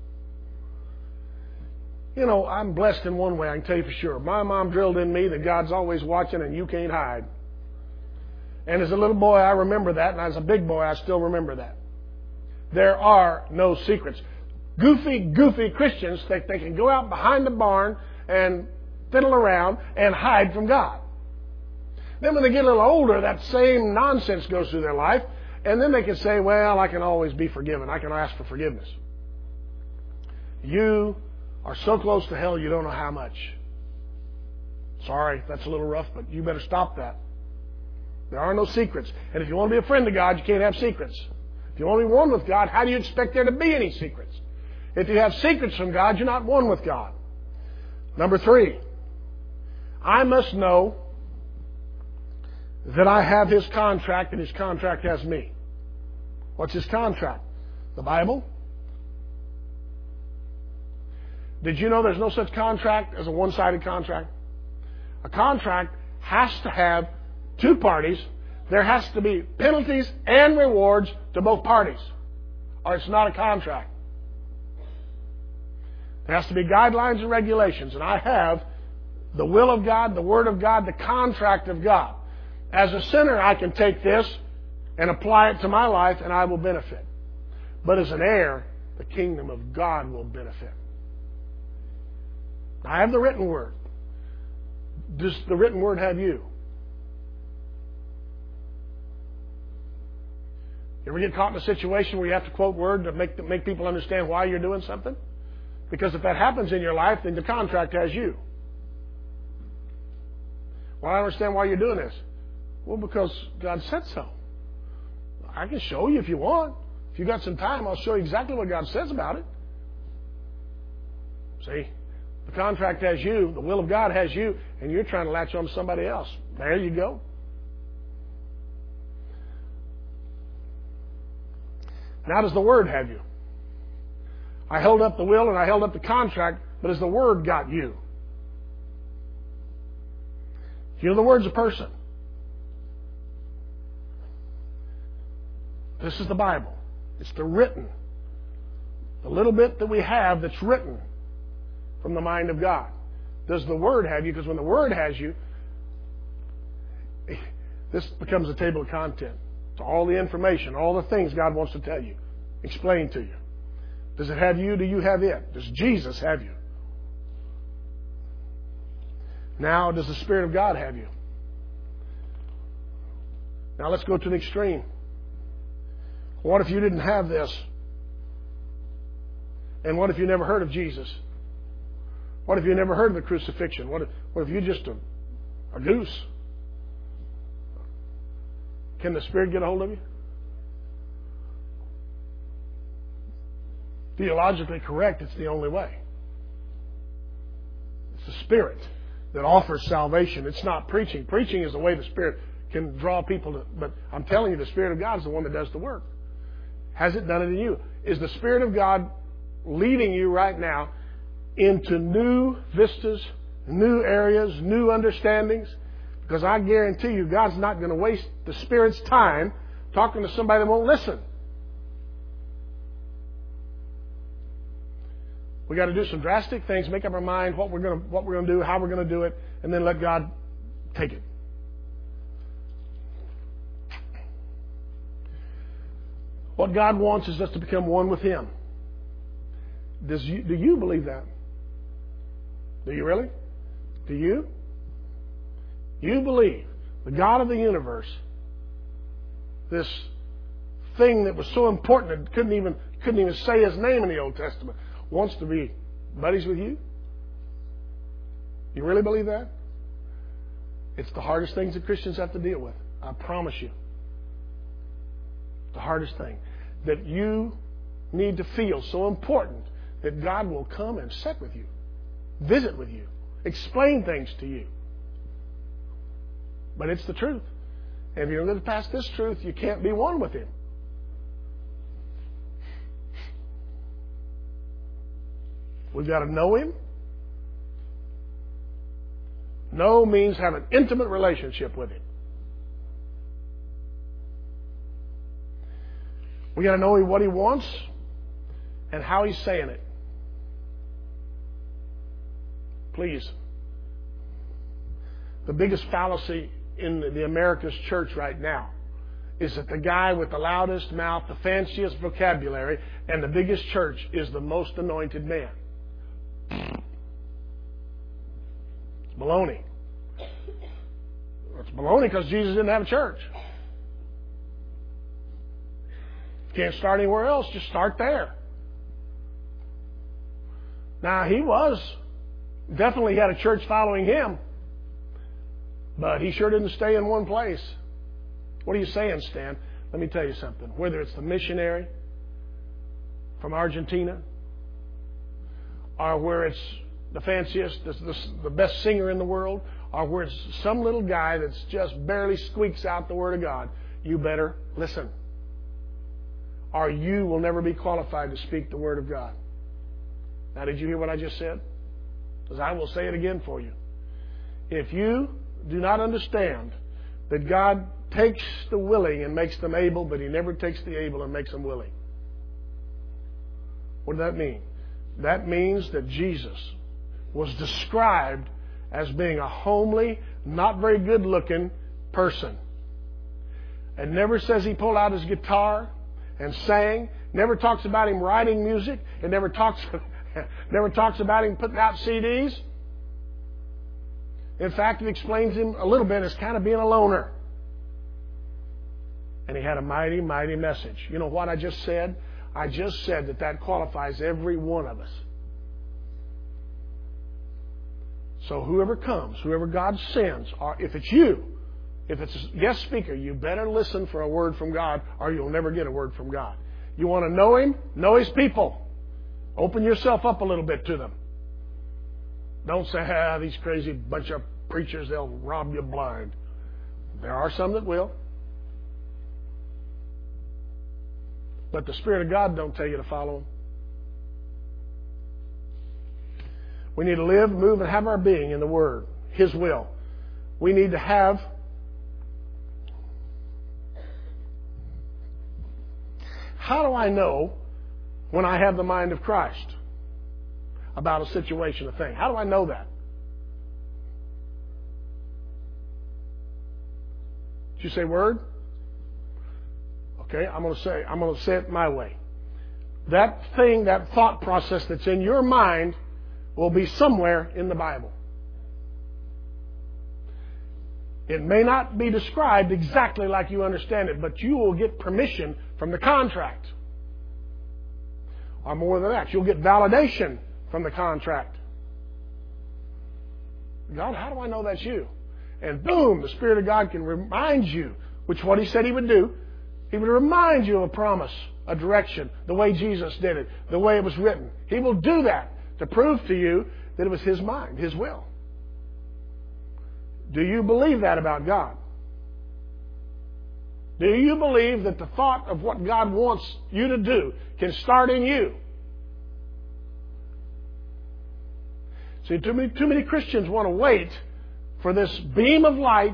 S3: You know, I'm blessed in one way, I can tell you for sure. My mom drilled in me that God's always watching and you can't hide. And as a little boy, I remember that, and as a big boy, I still remember that. There are no secrets. Goofy, goofy Christians think they can go out behind the barn and fiddle around and hide from God. Then when they get a little older, that same nonsense goes through their life, and then they can say, well, I can always be forgiven. I can ask for forgiveness. You are so close to hell you don't know how much. Sorry, that's a little rough, but you better stop that. There are no secrets. And if you want to be a friend of God, you can't have secrets. If you want to be one with God, how do you expect there to be any secrets? If you have secrets from God, you're not one with God. Number three, I must know that I have His contract and His contract has me. What's His contract? The Bible. Did you know there's no such contract as a one-sided contract? A contract has to have two parties. There has to be penalties and rewards to both parties, or it's not a contract. There has to be guidelines and regulations, and I have the will of God, the Word of God, the contract of God. As a sinner, I can take this and apply it to my life, and I will benefit. But as an heir, the kingdom of God will benefit. I have the written Word. Does the written Word have you? You ever get caught in a situation where you have to quote Word to make, to make people understand why you're doing something? Because if that happens in your life, then the contract has you. Well, I don't understand why you're doing this. Well, because God said so. I can show you if you want. If you got some time, I'll show you exactly what God says about it. See? The contract has you, the will of God has you, and you're trying to latch on to somebody else. There you go. Now does the Word have you? I held up the will and I held up the contract, but has the Word got you? You know the Word's a person. This is the Bible. It's the written. The little bit that we have that's written from the mind of God. Does the Word have you? Because when the Word has you, This becomes a table of content. It's all the information, all the things God wants to tell you, explain to you. Does it have you? Do you have it? Does Jesus have you? Now, does the Spirit of God have you? Now let's go to the extreme. What if you didn't have this? And what if you never heard of Jesus? What if you never heard of the crucifixion? What if, what if you're just a, a goose? Can the Spirit get a hold of you? Theologically correct, it's the only way. It's the Spirit that offers salvation. It's not preaching. Preaching is the way the Spirit can draw people to, but I'm telling you, the Spirit of God is the one that does the work. Has it done it in you? Is the Spirit of God leading you right now into new vistas, new areas, new understandings? Because I guarantee you, God's not going to waste the Spirit's time talking to somebody that won't listen. We got to do some drastic things, make up our mind what we're going to what we're going to do, how we're going to do it, and then let God take it. What God wants is us to become one with Him. Does you, do you believe that? Do you really? Do you? You believe the God of the universe, this thing that was so important that couldn't even couldn't even say His name in the Old Testament, wants to be buddies with you? You really believe that? It's the hardest things that Christians have to deal with. I promise you. The hardest thing. That you need to feel so important that God will come and sit with you, visit with you, explain things to you. But it's the truth. And if you don't live past this truth, you can't be one with Him. We've got to know Him. Know means have an intimate relationship with Him. We got to know what He wants and how He's saying it. Please. The biggest fallacy in the America's church right now is that the guy with the loudest mouth, the fanciest vocabulary, and the biggest church is the most anointed man. It's baloney. It's baloney because Jesus didn't have a church. Can't start anywhere else, just start there. Now, he was, definitely had a church following him, but he sure didn't stay in one place. What are you saying, Stan? Let me tell you something. Whether it's the missionary from Argentina, or where it's the fanciest, the, the, the best singer in the world, or where it's some little guy that's just barely squeaks out the Word of God, you better listen. Or you will never be qualified to speak the Word of God. Now, did you hear what I just said? Because I will say it again for you. If you do not understand that God takes the willing and makes them able, but He never takes the able and makes them willing. What does that mean? That means that Jesus was described as being a homely, not very good looking person. It never says He pulled out His guitar and sang. Never talks about Him writing music. It never talks, never talks about Him putting out C Ds. In fact, it explains Him a little bit as kind of being a loner. And He had a mighty, mighty message. You know what I just said? I just said that that qualifies every one of us. So whoever comes, whoever God sends, or if it's you, if it's a guest speaker, you better listen for a word from God, or you'll never get a word from God. You want to know Him? Know His people. Open yourself up a little bit to them. Don't say, ah, these crazy bunch of preachers, they'll rob you blind. There are some that will. But the Spirit of God don't tell you to follow Him. We need to live, move, and have our being in the Word, His will. We need to have how do I know when I have the mind of Christ about a situation, a thing? How do I know that? Did you say word? Okay, I'm going to say, I'm going to say it my way. That thing, that thought process that's in your mind will be somewhere in the Bible. It may not be described exactly like you understand it, but you will get permission from the contract. Or more than that, you'll get validation from the contract. God, how do I know that's you? And boom, the Spirit of God can remind you, which is what He said He would do. He would remind you of a promise, a direction, the way Jesus did it, the way it was written. He will do that to prove to you that it was His mind, His will. Do you believe that about God? Do you believe that the thought of what God wants you to do can start in you? See, too many, too many Christians want to wait for this beam of light,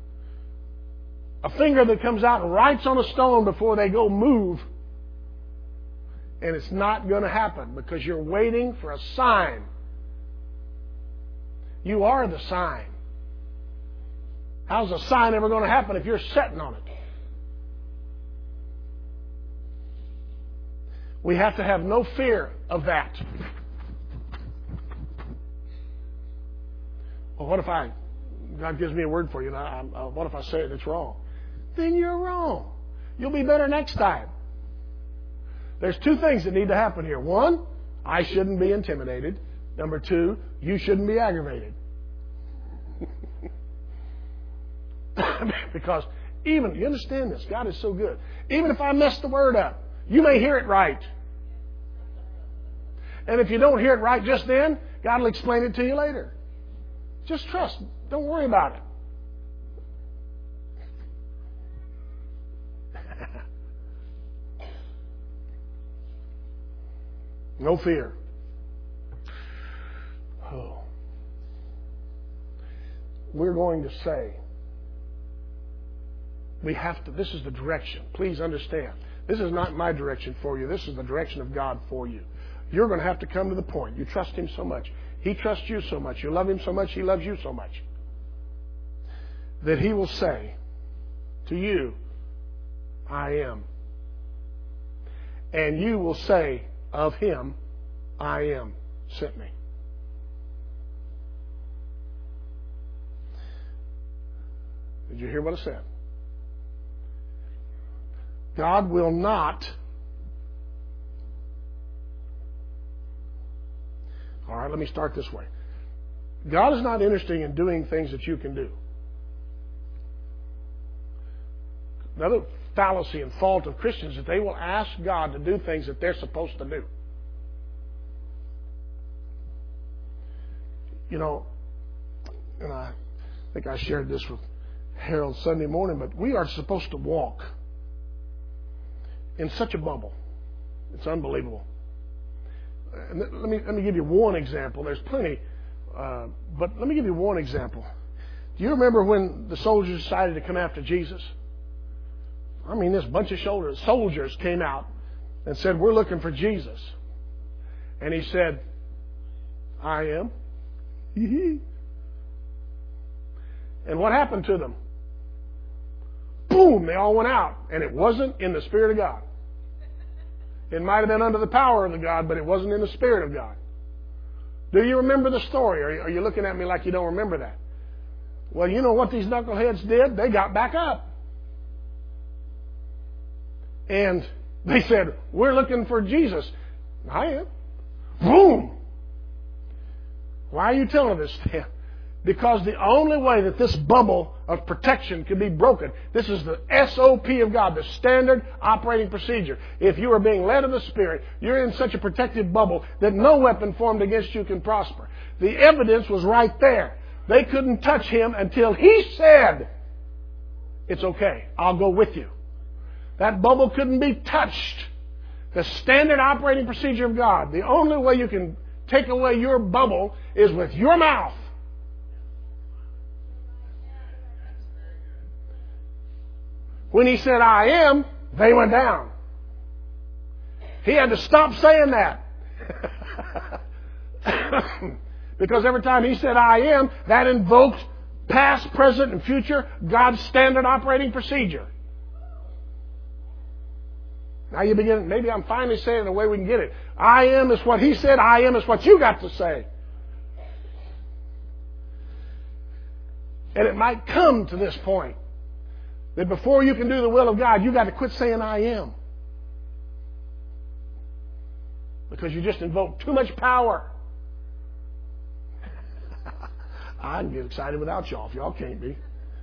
S3: a finger that comes out and writes on a stone before they go move. And it's not going to happen because you're waiting for a sign. You are the sign. How's a sign ever going to happen if you're sitting on it? We have to have no fear of that. Well, what if I, God gives me a word for you, and I, I, what if I say it and it's wrong? Then you're wrong. You'll be better next time. There's two things that need to happen here. One, I shouldn't be intimidated. Number two, you shouldn't be aggravated. Because even, you understand this, God is so good. Even if I mess the word up, you may hear it right. And if you don't hear it right just then, God will explain it to you later. Just trust. Don't worry about it. No fear. Oh. We're going to say, we have to, this is the direction. Please understand. This is not my direction for you. This is the direction of God for you. You're going to have to come to the point. You trust Him so much. He trusts you so much. You love Him so much. He loves you so much. That He will say to you, I am. And you will say of Him, I am sent me. Did you hear what I said? God will not. All right, let me start this way. God is not interested in doing things that you can do. Another fallacy and fault of Christians is that they will ask God to do things that they're supposed to do. You know, and I think I shared this with Harold Sunday morning, but we are supposed to walk in such a bubble. It's unbelievable. And let me let me give you one example. There's plenty, uh, but let me give you one example. Do you remember when the soldiers decided to come after Jesus? I mean, this bunch of soldiers, soldiers came out and said, "We're looking for Jesus," and He said, "I am." And what happened to them? Boom! They all went out, and it wasn't in the Spirit of God. It might have been under the power of the God, but it wasn't in the Spirit of God. Do you remember the story? Or are you looking at me like you don't remember that? Well, you know what these knuckleheads did? They got back up. And they said, "We're looking for Jesus." I am. Boom! Why are you telling this, Stan? Because the only way that this bubble of protection can be broken, this is the S O P of God, the standard operating procedure. If you are being led of the Spirit, you're in such a protected bubble that no weapon formed against you can prosper. The evidence was right there. They couldn't touch Him until He said, "It's okay, I'll go with you." That bubble couldn't be touched. The standard operating procedure of God, the only way you can take away your bubble is with your mouth. When He said, "I am," they went down. He had to stop saying that. Because every time He said, "I am," that invoked Past, present, and future, God's standard operating procedure. Now you begin, maybe I'm finally saying it in a way we can get it. I am is what He said, I am is what you got to say. And it might come to this point that before you can do the will of God, you got to quit saying I am. Because you just invoke too much power. I can get excited without y'all if y'all can't be.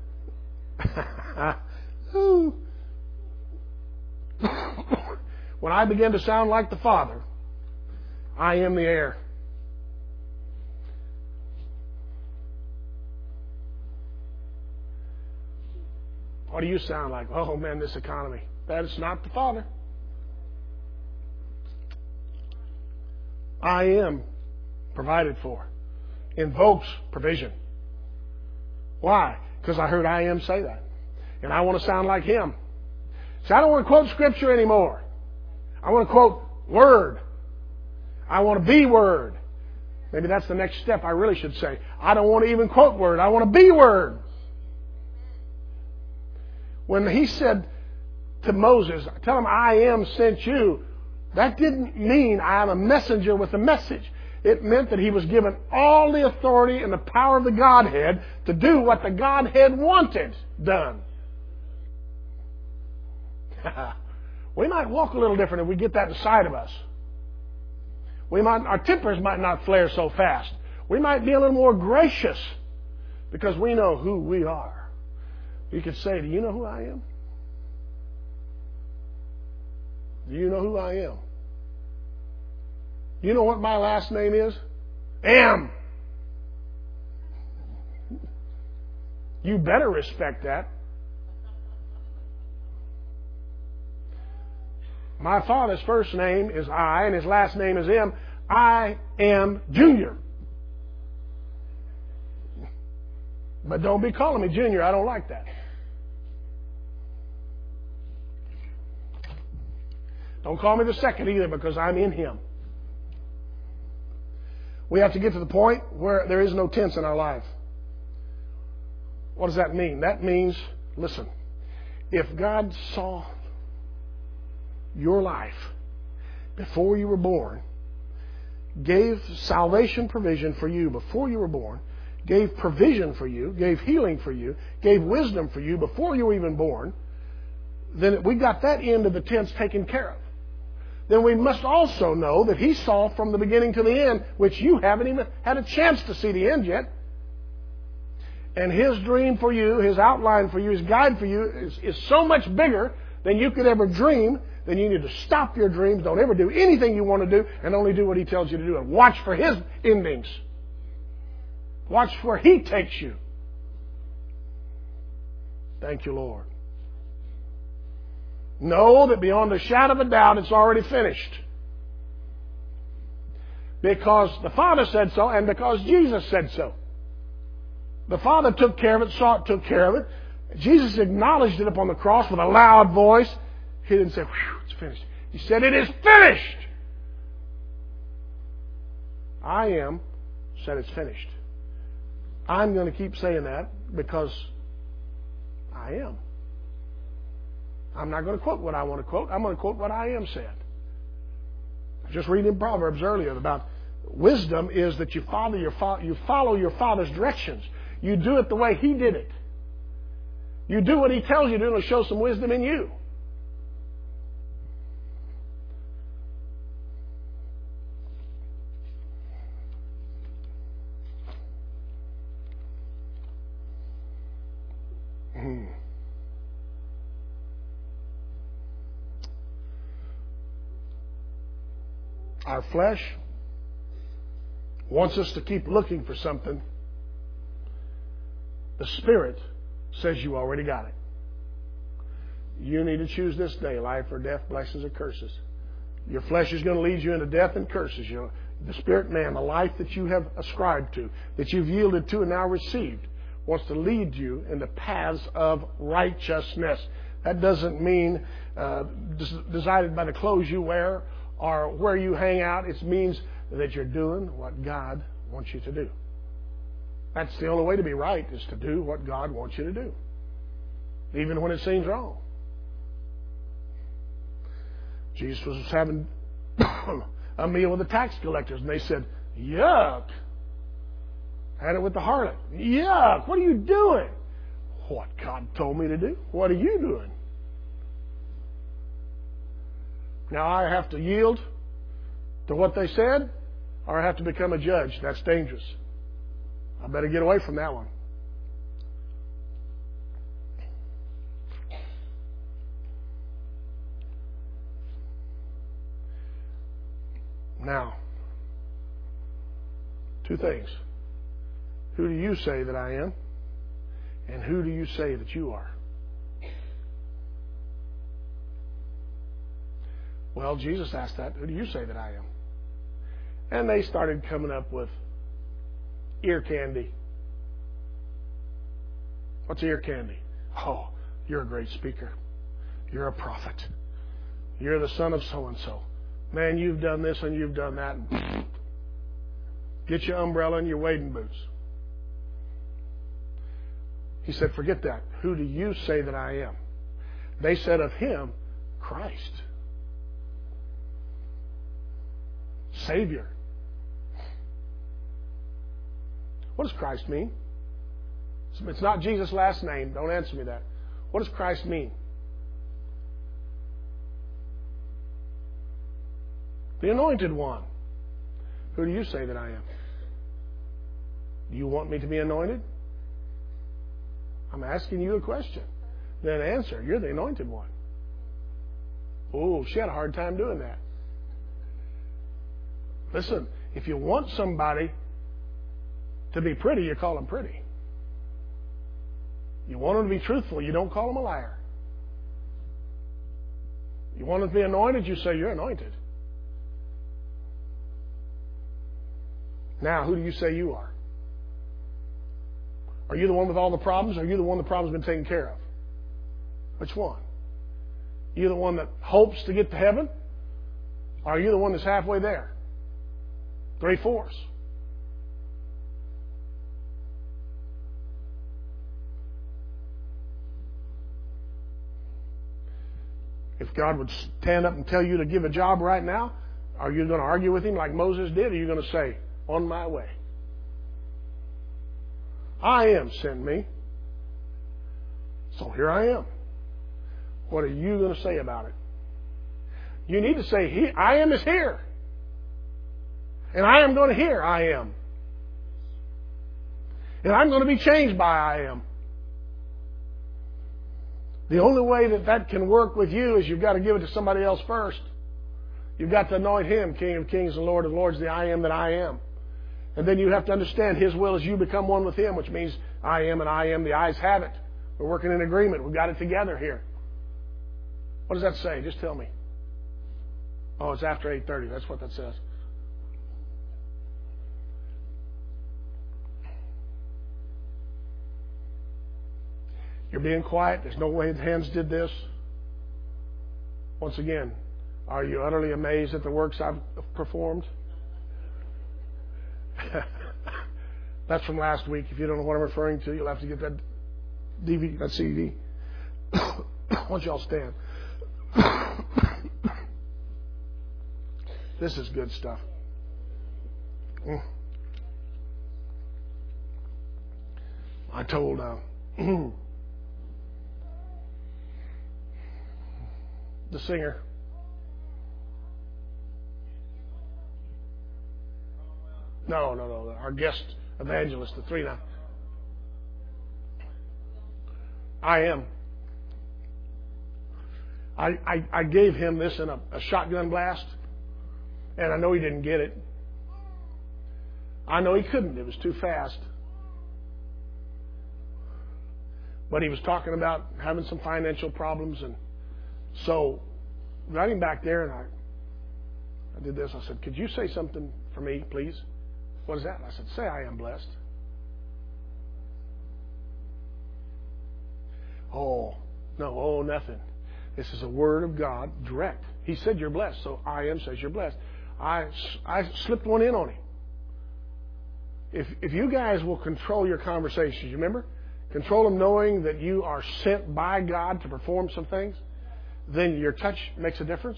S3: When I begin to sound like the Father, I am the heir. What do you sound like? Oh man, this economy. That is not the Father. I am provided for. Invokes provision. Why? Because I heard I am say that. And I want to sound like Him. So I don't want to quote Scripture anymore. I want to quote Word. I want to be Word. Maybe that's the next step I really should say. I don't want to even quote Word. I want to be Word. When He said to Moses, tell him I am sent you, that didn't mean I am a messenger with a message. It meant that He was given all the authority and the power of the Godhead to do what the Godhead wanted done. We might walk a little different if we get that inside of us. We might, our tempers might not flare so fast. We might be a little more gracious because we know who we are. You could say, do you know who I am? Do you know who I am? You know what my last name is? Am. You better respect that. My father's first name is I, and his last name is M. I am Junior. But don't be calling me Junior. I don't like that. Don't call me the second either, because I'm in Him. We have to get to the point where there is no tense in our life. What does that mean? That means, listen, if God saw your life before you were born, gave salvation provision for you before you were born, gave provision for you, gave healing for you, gave wisdom for you before you were even born, then we got that end of the tense taken care of. Then we must also know that He saw from the beginning to the end, which you haven't even had a chance to see the end yet. And His dream for you, His outline for you, His guide for you is, is so much bigger than you could ever dream. Then you need to stop your dreams. Don't ever do anything you want to do, and only do what He tells you to do. And watch for His endings. Watch where He takes you. Thank you, Lord. Know that beyond a shadow of a doubt, it's already finished. Because the Father said so, and because Jesus said so. The Father took care of it, saw it, took care of it. Jesus acknowledged it upon the cross with a loud voice. He didn't say, whew, it's finished. He said, it is finished. I am said it's finished. I'm going to keep saying that because I am. I'm not going to quote what I want to quote. I'm going to quote what I am said. I was just reading Proverbs earlier about wisdom is that you follow your fa- you follow your father's directions. You do it the way he did it. You do what he tells you to do, and it'll show some wisdom in you. Hmm. Our flesh wants us to keep looking for something. The Spirit says you already got it. You need to choose this day, life or death, blessings or curses. Your flesh is going to lead you into death and curses. You know, the Spirit man, the life that you have ascribed to, that you've yielded to and now received, wants to lead you into paths of righteousness. That doesn't mean uh, decided by the clothes you wear or where you hang out. It means that you're doing what God wants you to do. That's the only way to be right, is to do what God wants you to do, even when it seems wrong. Jesus was having a meal with the tax collectors, and they said, yuck. Had it with the harlot. Yuck, what are you doing? What God told me to do. What are you doing? Now I have to yield to what they said, or I have to become a judge. That's dangerous. I better get away from that one. Now, two things. Who do you say that I am? And who do you say that you are? Well, Jesus asked that. Who do you say that I am? And they started coming up with ear candy. What's ear candy? Oh, you're a great speaker. You're a prophet. You're the son of so-and-so. Man, you've done this and you've done that. Get your umbrella and your wading boots. He said, forget that. Who do you say that I am? They said of him, Christ. Savior. What does Christ mean? It's not Jesus' last name. Don't answer me that. What does Christ mean? The Anointed One. Who do you say that I am? Do you want me to be anointed? I'm asking you a question. Then answer. You're the Anointed One. Oh, she had a hard time doing that. Listen, if you want somebody to be pretty, you call them pretty. You want them to be truthful, you don't call them a liar. You want them to be anointed, you say you're anointed. Now, who do you say you are? Are you the one with all the problems, or are you the one the problem's been taken care of? Which one? Are you the one that hopes to get to heaven? Or are you the one that's halfway there? Three-fourths. If God would stand up and tell you to give a job right now, are you going to argue with him like Moses did, or are you going to say, on my way? I am sent me. So here I am. What are you going to say about it? You need to say, he, I am is here. And I am going to hear, I am. And I'm going to be changed by I am. The only way that that can work with you is you've got to give it to somebody else first. You've got to anoint him, King of Kings and Lord of Lords, the I am that I am. And then you have to understand his will as you become one with him, which means I am and I am, the eyes have it. We're working in agreement. We've got it together here. What does that say? Just tell me. Oh, it's after eight thirty. That's what that says. You're being quiet. There's no way the hands did this. Once again, are you utterly amazed at the works I've performed? That's from last week. If you don't know what I'm referring to, you'll have to get that D V D, that C D. Why don't y'all stand? This is good stuff. Mm. I told uh, the singer, no, no, no, our guest evangelist, the three now. I am. I, I, I gave him this in a, a shotgun blast, and I know he didn't get it. I know he couldn't. It was too fast. But he was talking about having some financial problems, and so got him back there, and I, I did this. I said, could you say something for me, please? What is that? I said, say I am blessed. Oh, no, oh, nothing. This is a word of God, direct. He said you're blessed, so I am says you're blessed. I, I slipped one in on him. if if you guys will control your conversations, you remember? Control them knowing that you are sent by God to perform some things, then your touch makes a difference.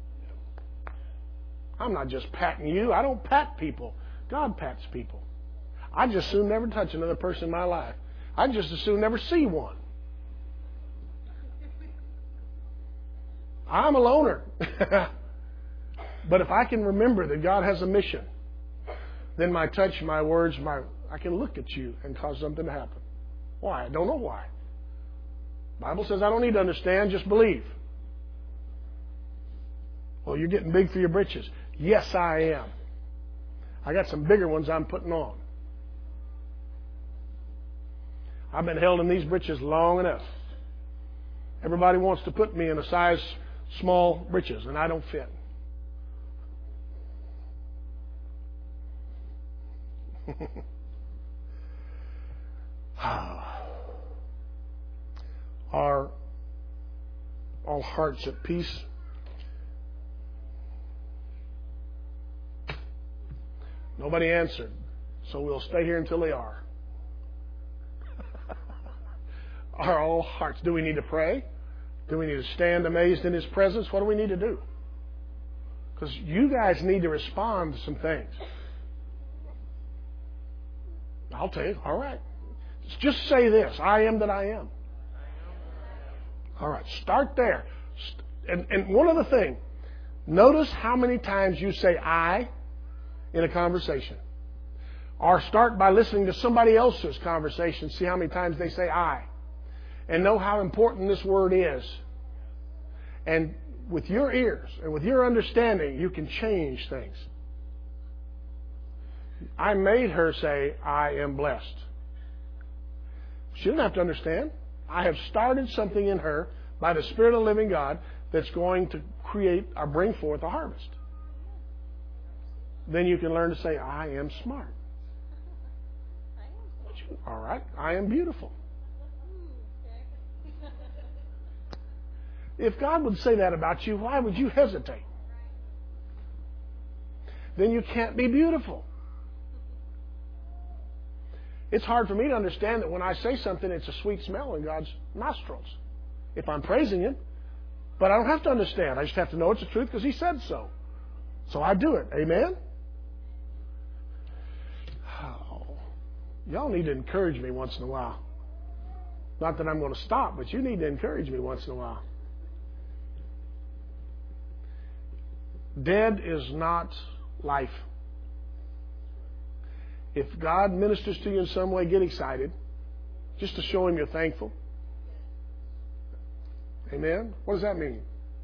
S3: I'm not just patting you. I don't pat people. God pats people. I just soon never touch another person in my life. I just as soon never see one. I'm a loner. But if I can remember that God has a mission, then my touch, my words, my I can look at you and cause something to happen. Why? I don't know why. The Bible says I don't need to understand, just believe. Well, you're getting big for your britches. Yes, I am. I got some bigger ones I'm putting on. I've been held in these britches long enough. Everybody wants to put me in a size small britches, and I don't fit. Are all hearts at peace? Nobody answered, so we'll stay here until they are. Are all hearts? Do we need to pray? Do we need to stand amazed in His presence? What do we need to do? Because you guys need to respond to some things. I'll tell you, all right. Just say this, I am that I am. All right, start there. And, and one other thing, notice how many times you say I in a conversation. Or start by listening to somebody else's conversation, see how many times they say I. And know how important this word is. And with your ears and with your understanding, you can change things. I made her say, I am blessed. She didn't have to understand. I have started something in her by the Spirit of the living God that's going to create or bring forth a harvest. Then you can learn to say, I am smart. All right, I am beautiful. If God would say that about you, why would you hesitate? Then you can't be beautiful. It's hard for me to understand that when I say something, it's a sweet smell in God's nostrils. If I'm praising Him. But I don't have to understand. I just have to know it's the truth because He said so. So I do it. Amen? Oh, y'all need to encourage me once in a while. Not that I'm going to stop, but you need to encourage me once in a while. Dead is not life. If God ministers to you in some way, get excited. Just to show Him you're thankful. Amen? What does that mean?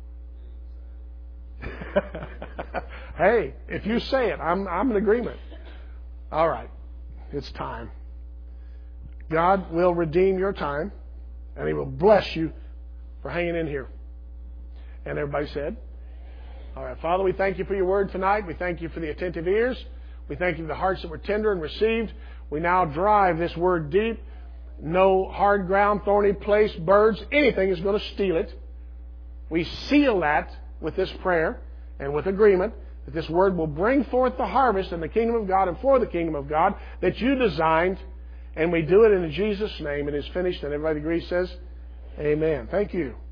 S3: Hey, if you say it, I'm, I'm in agreement. All right. It's time. God will redeem your time, and He will bless you for hanging in here. And everybody said, all right, Father, we thank You for Your word tonight. We thank You for the attentive ears. We thank You for the hearts that were tender and received. We now drive this word deep. No hard ground, thorny place, birds, anything is going to steal it. We seal that with this prayer and with agreement that this word will bring forth the harvest in the kingdom of God and for the kingdom of God that You designed. And we do it in Jesus' name. It is finished. And everybody agrees, says, amen. Thank you.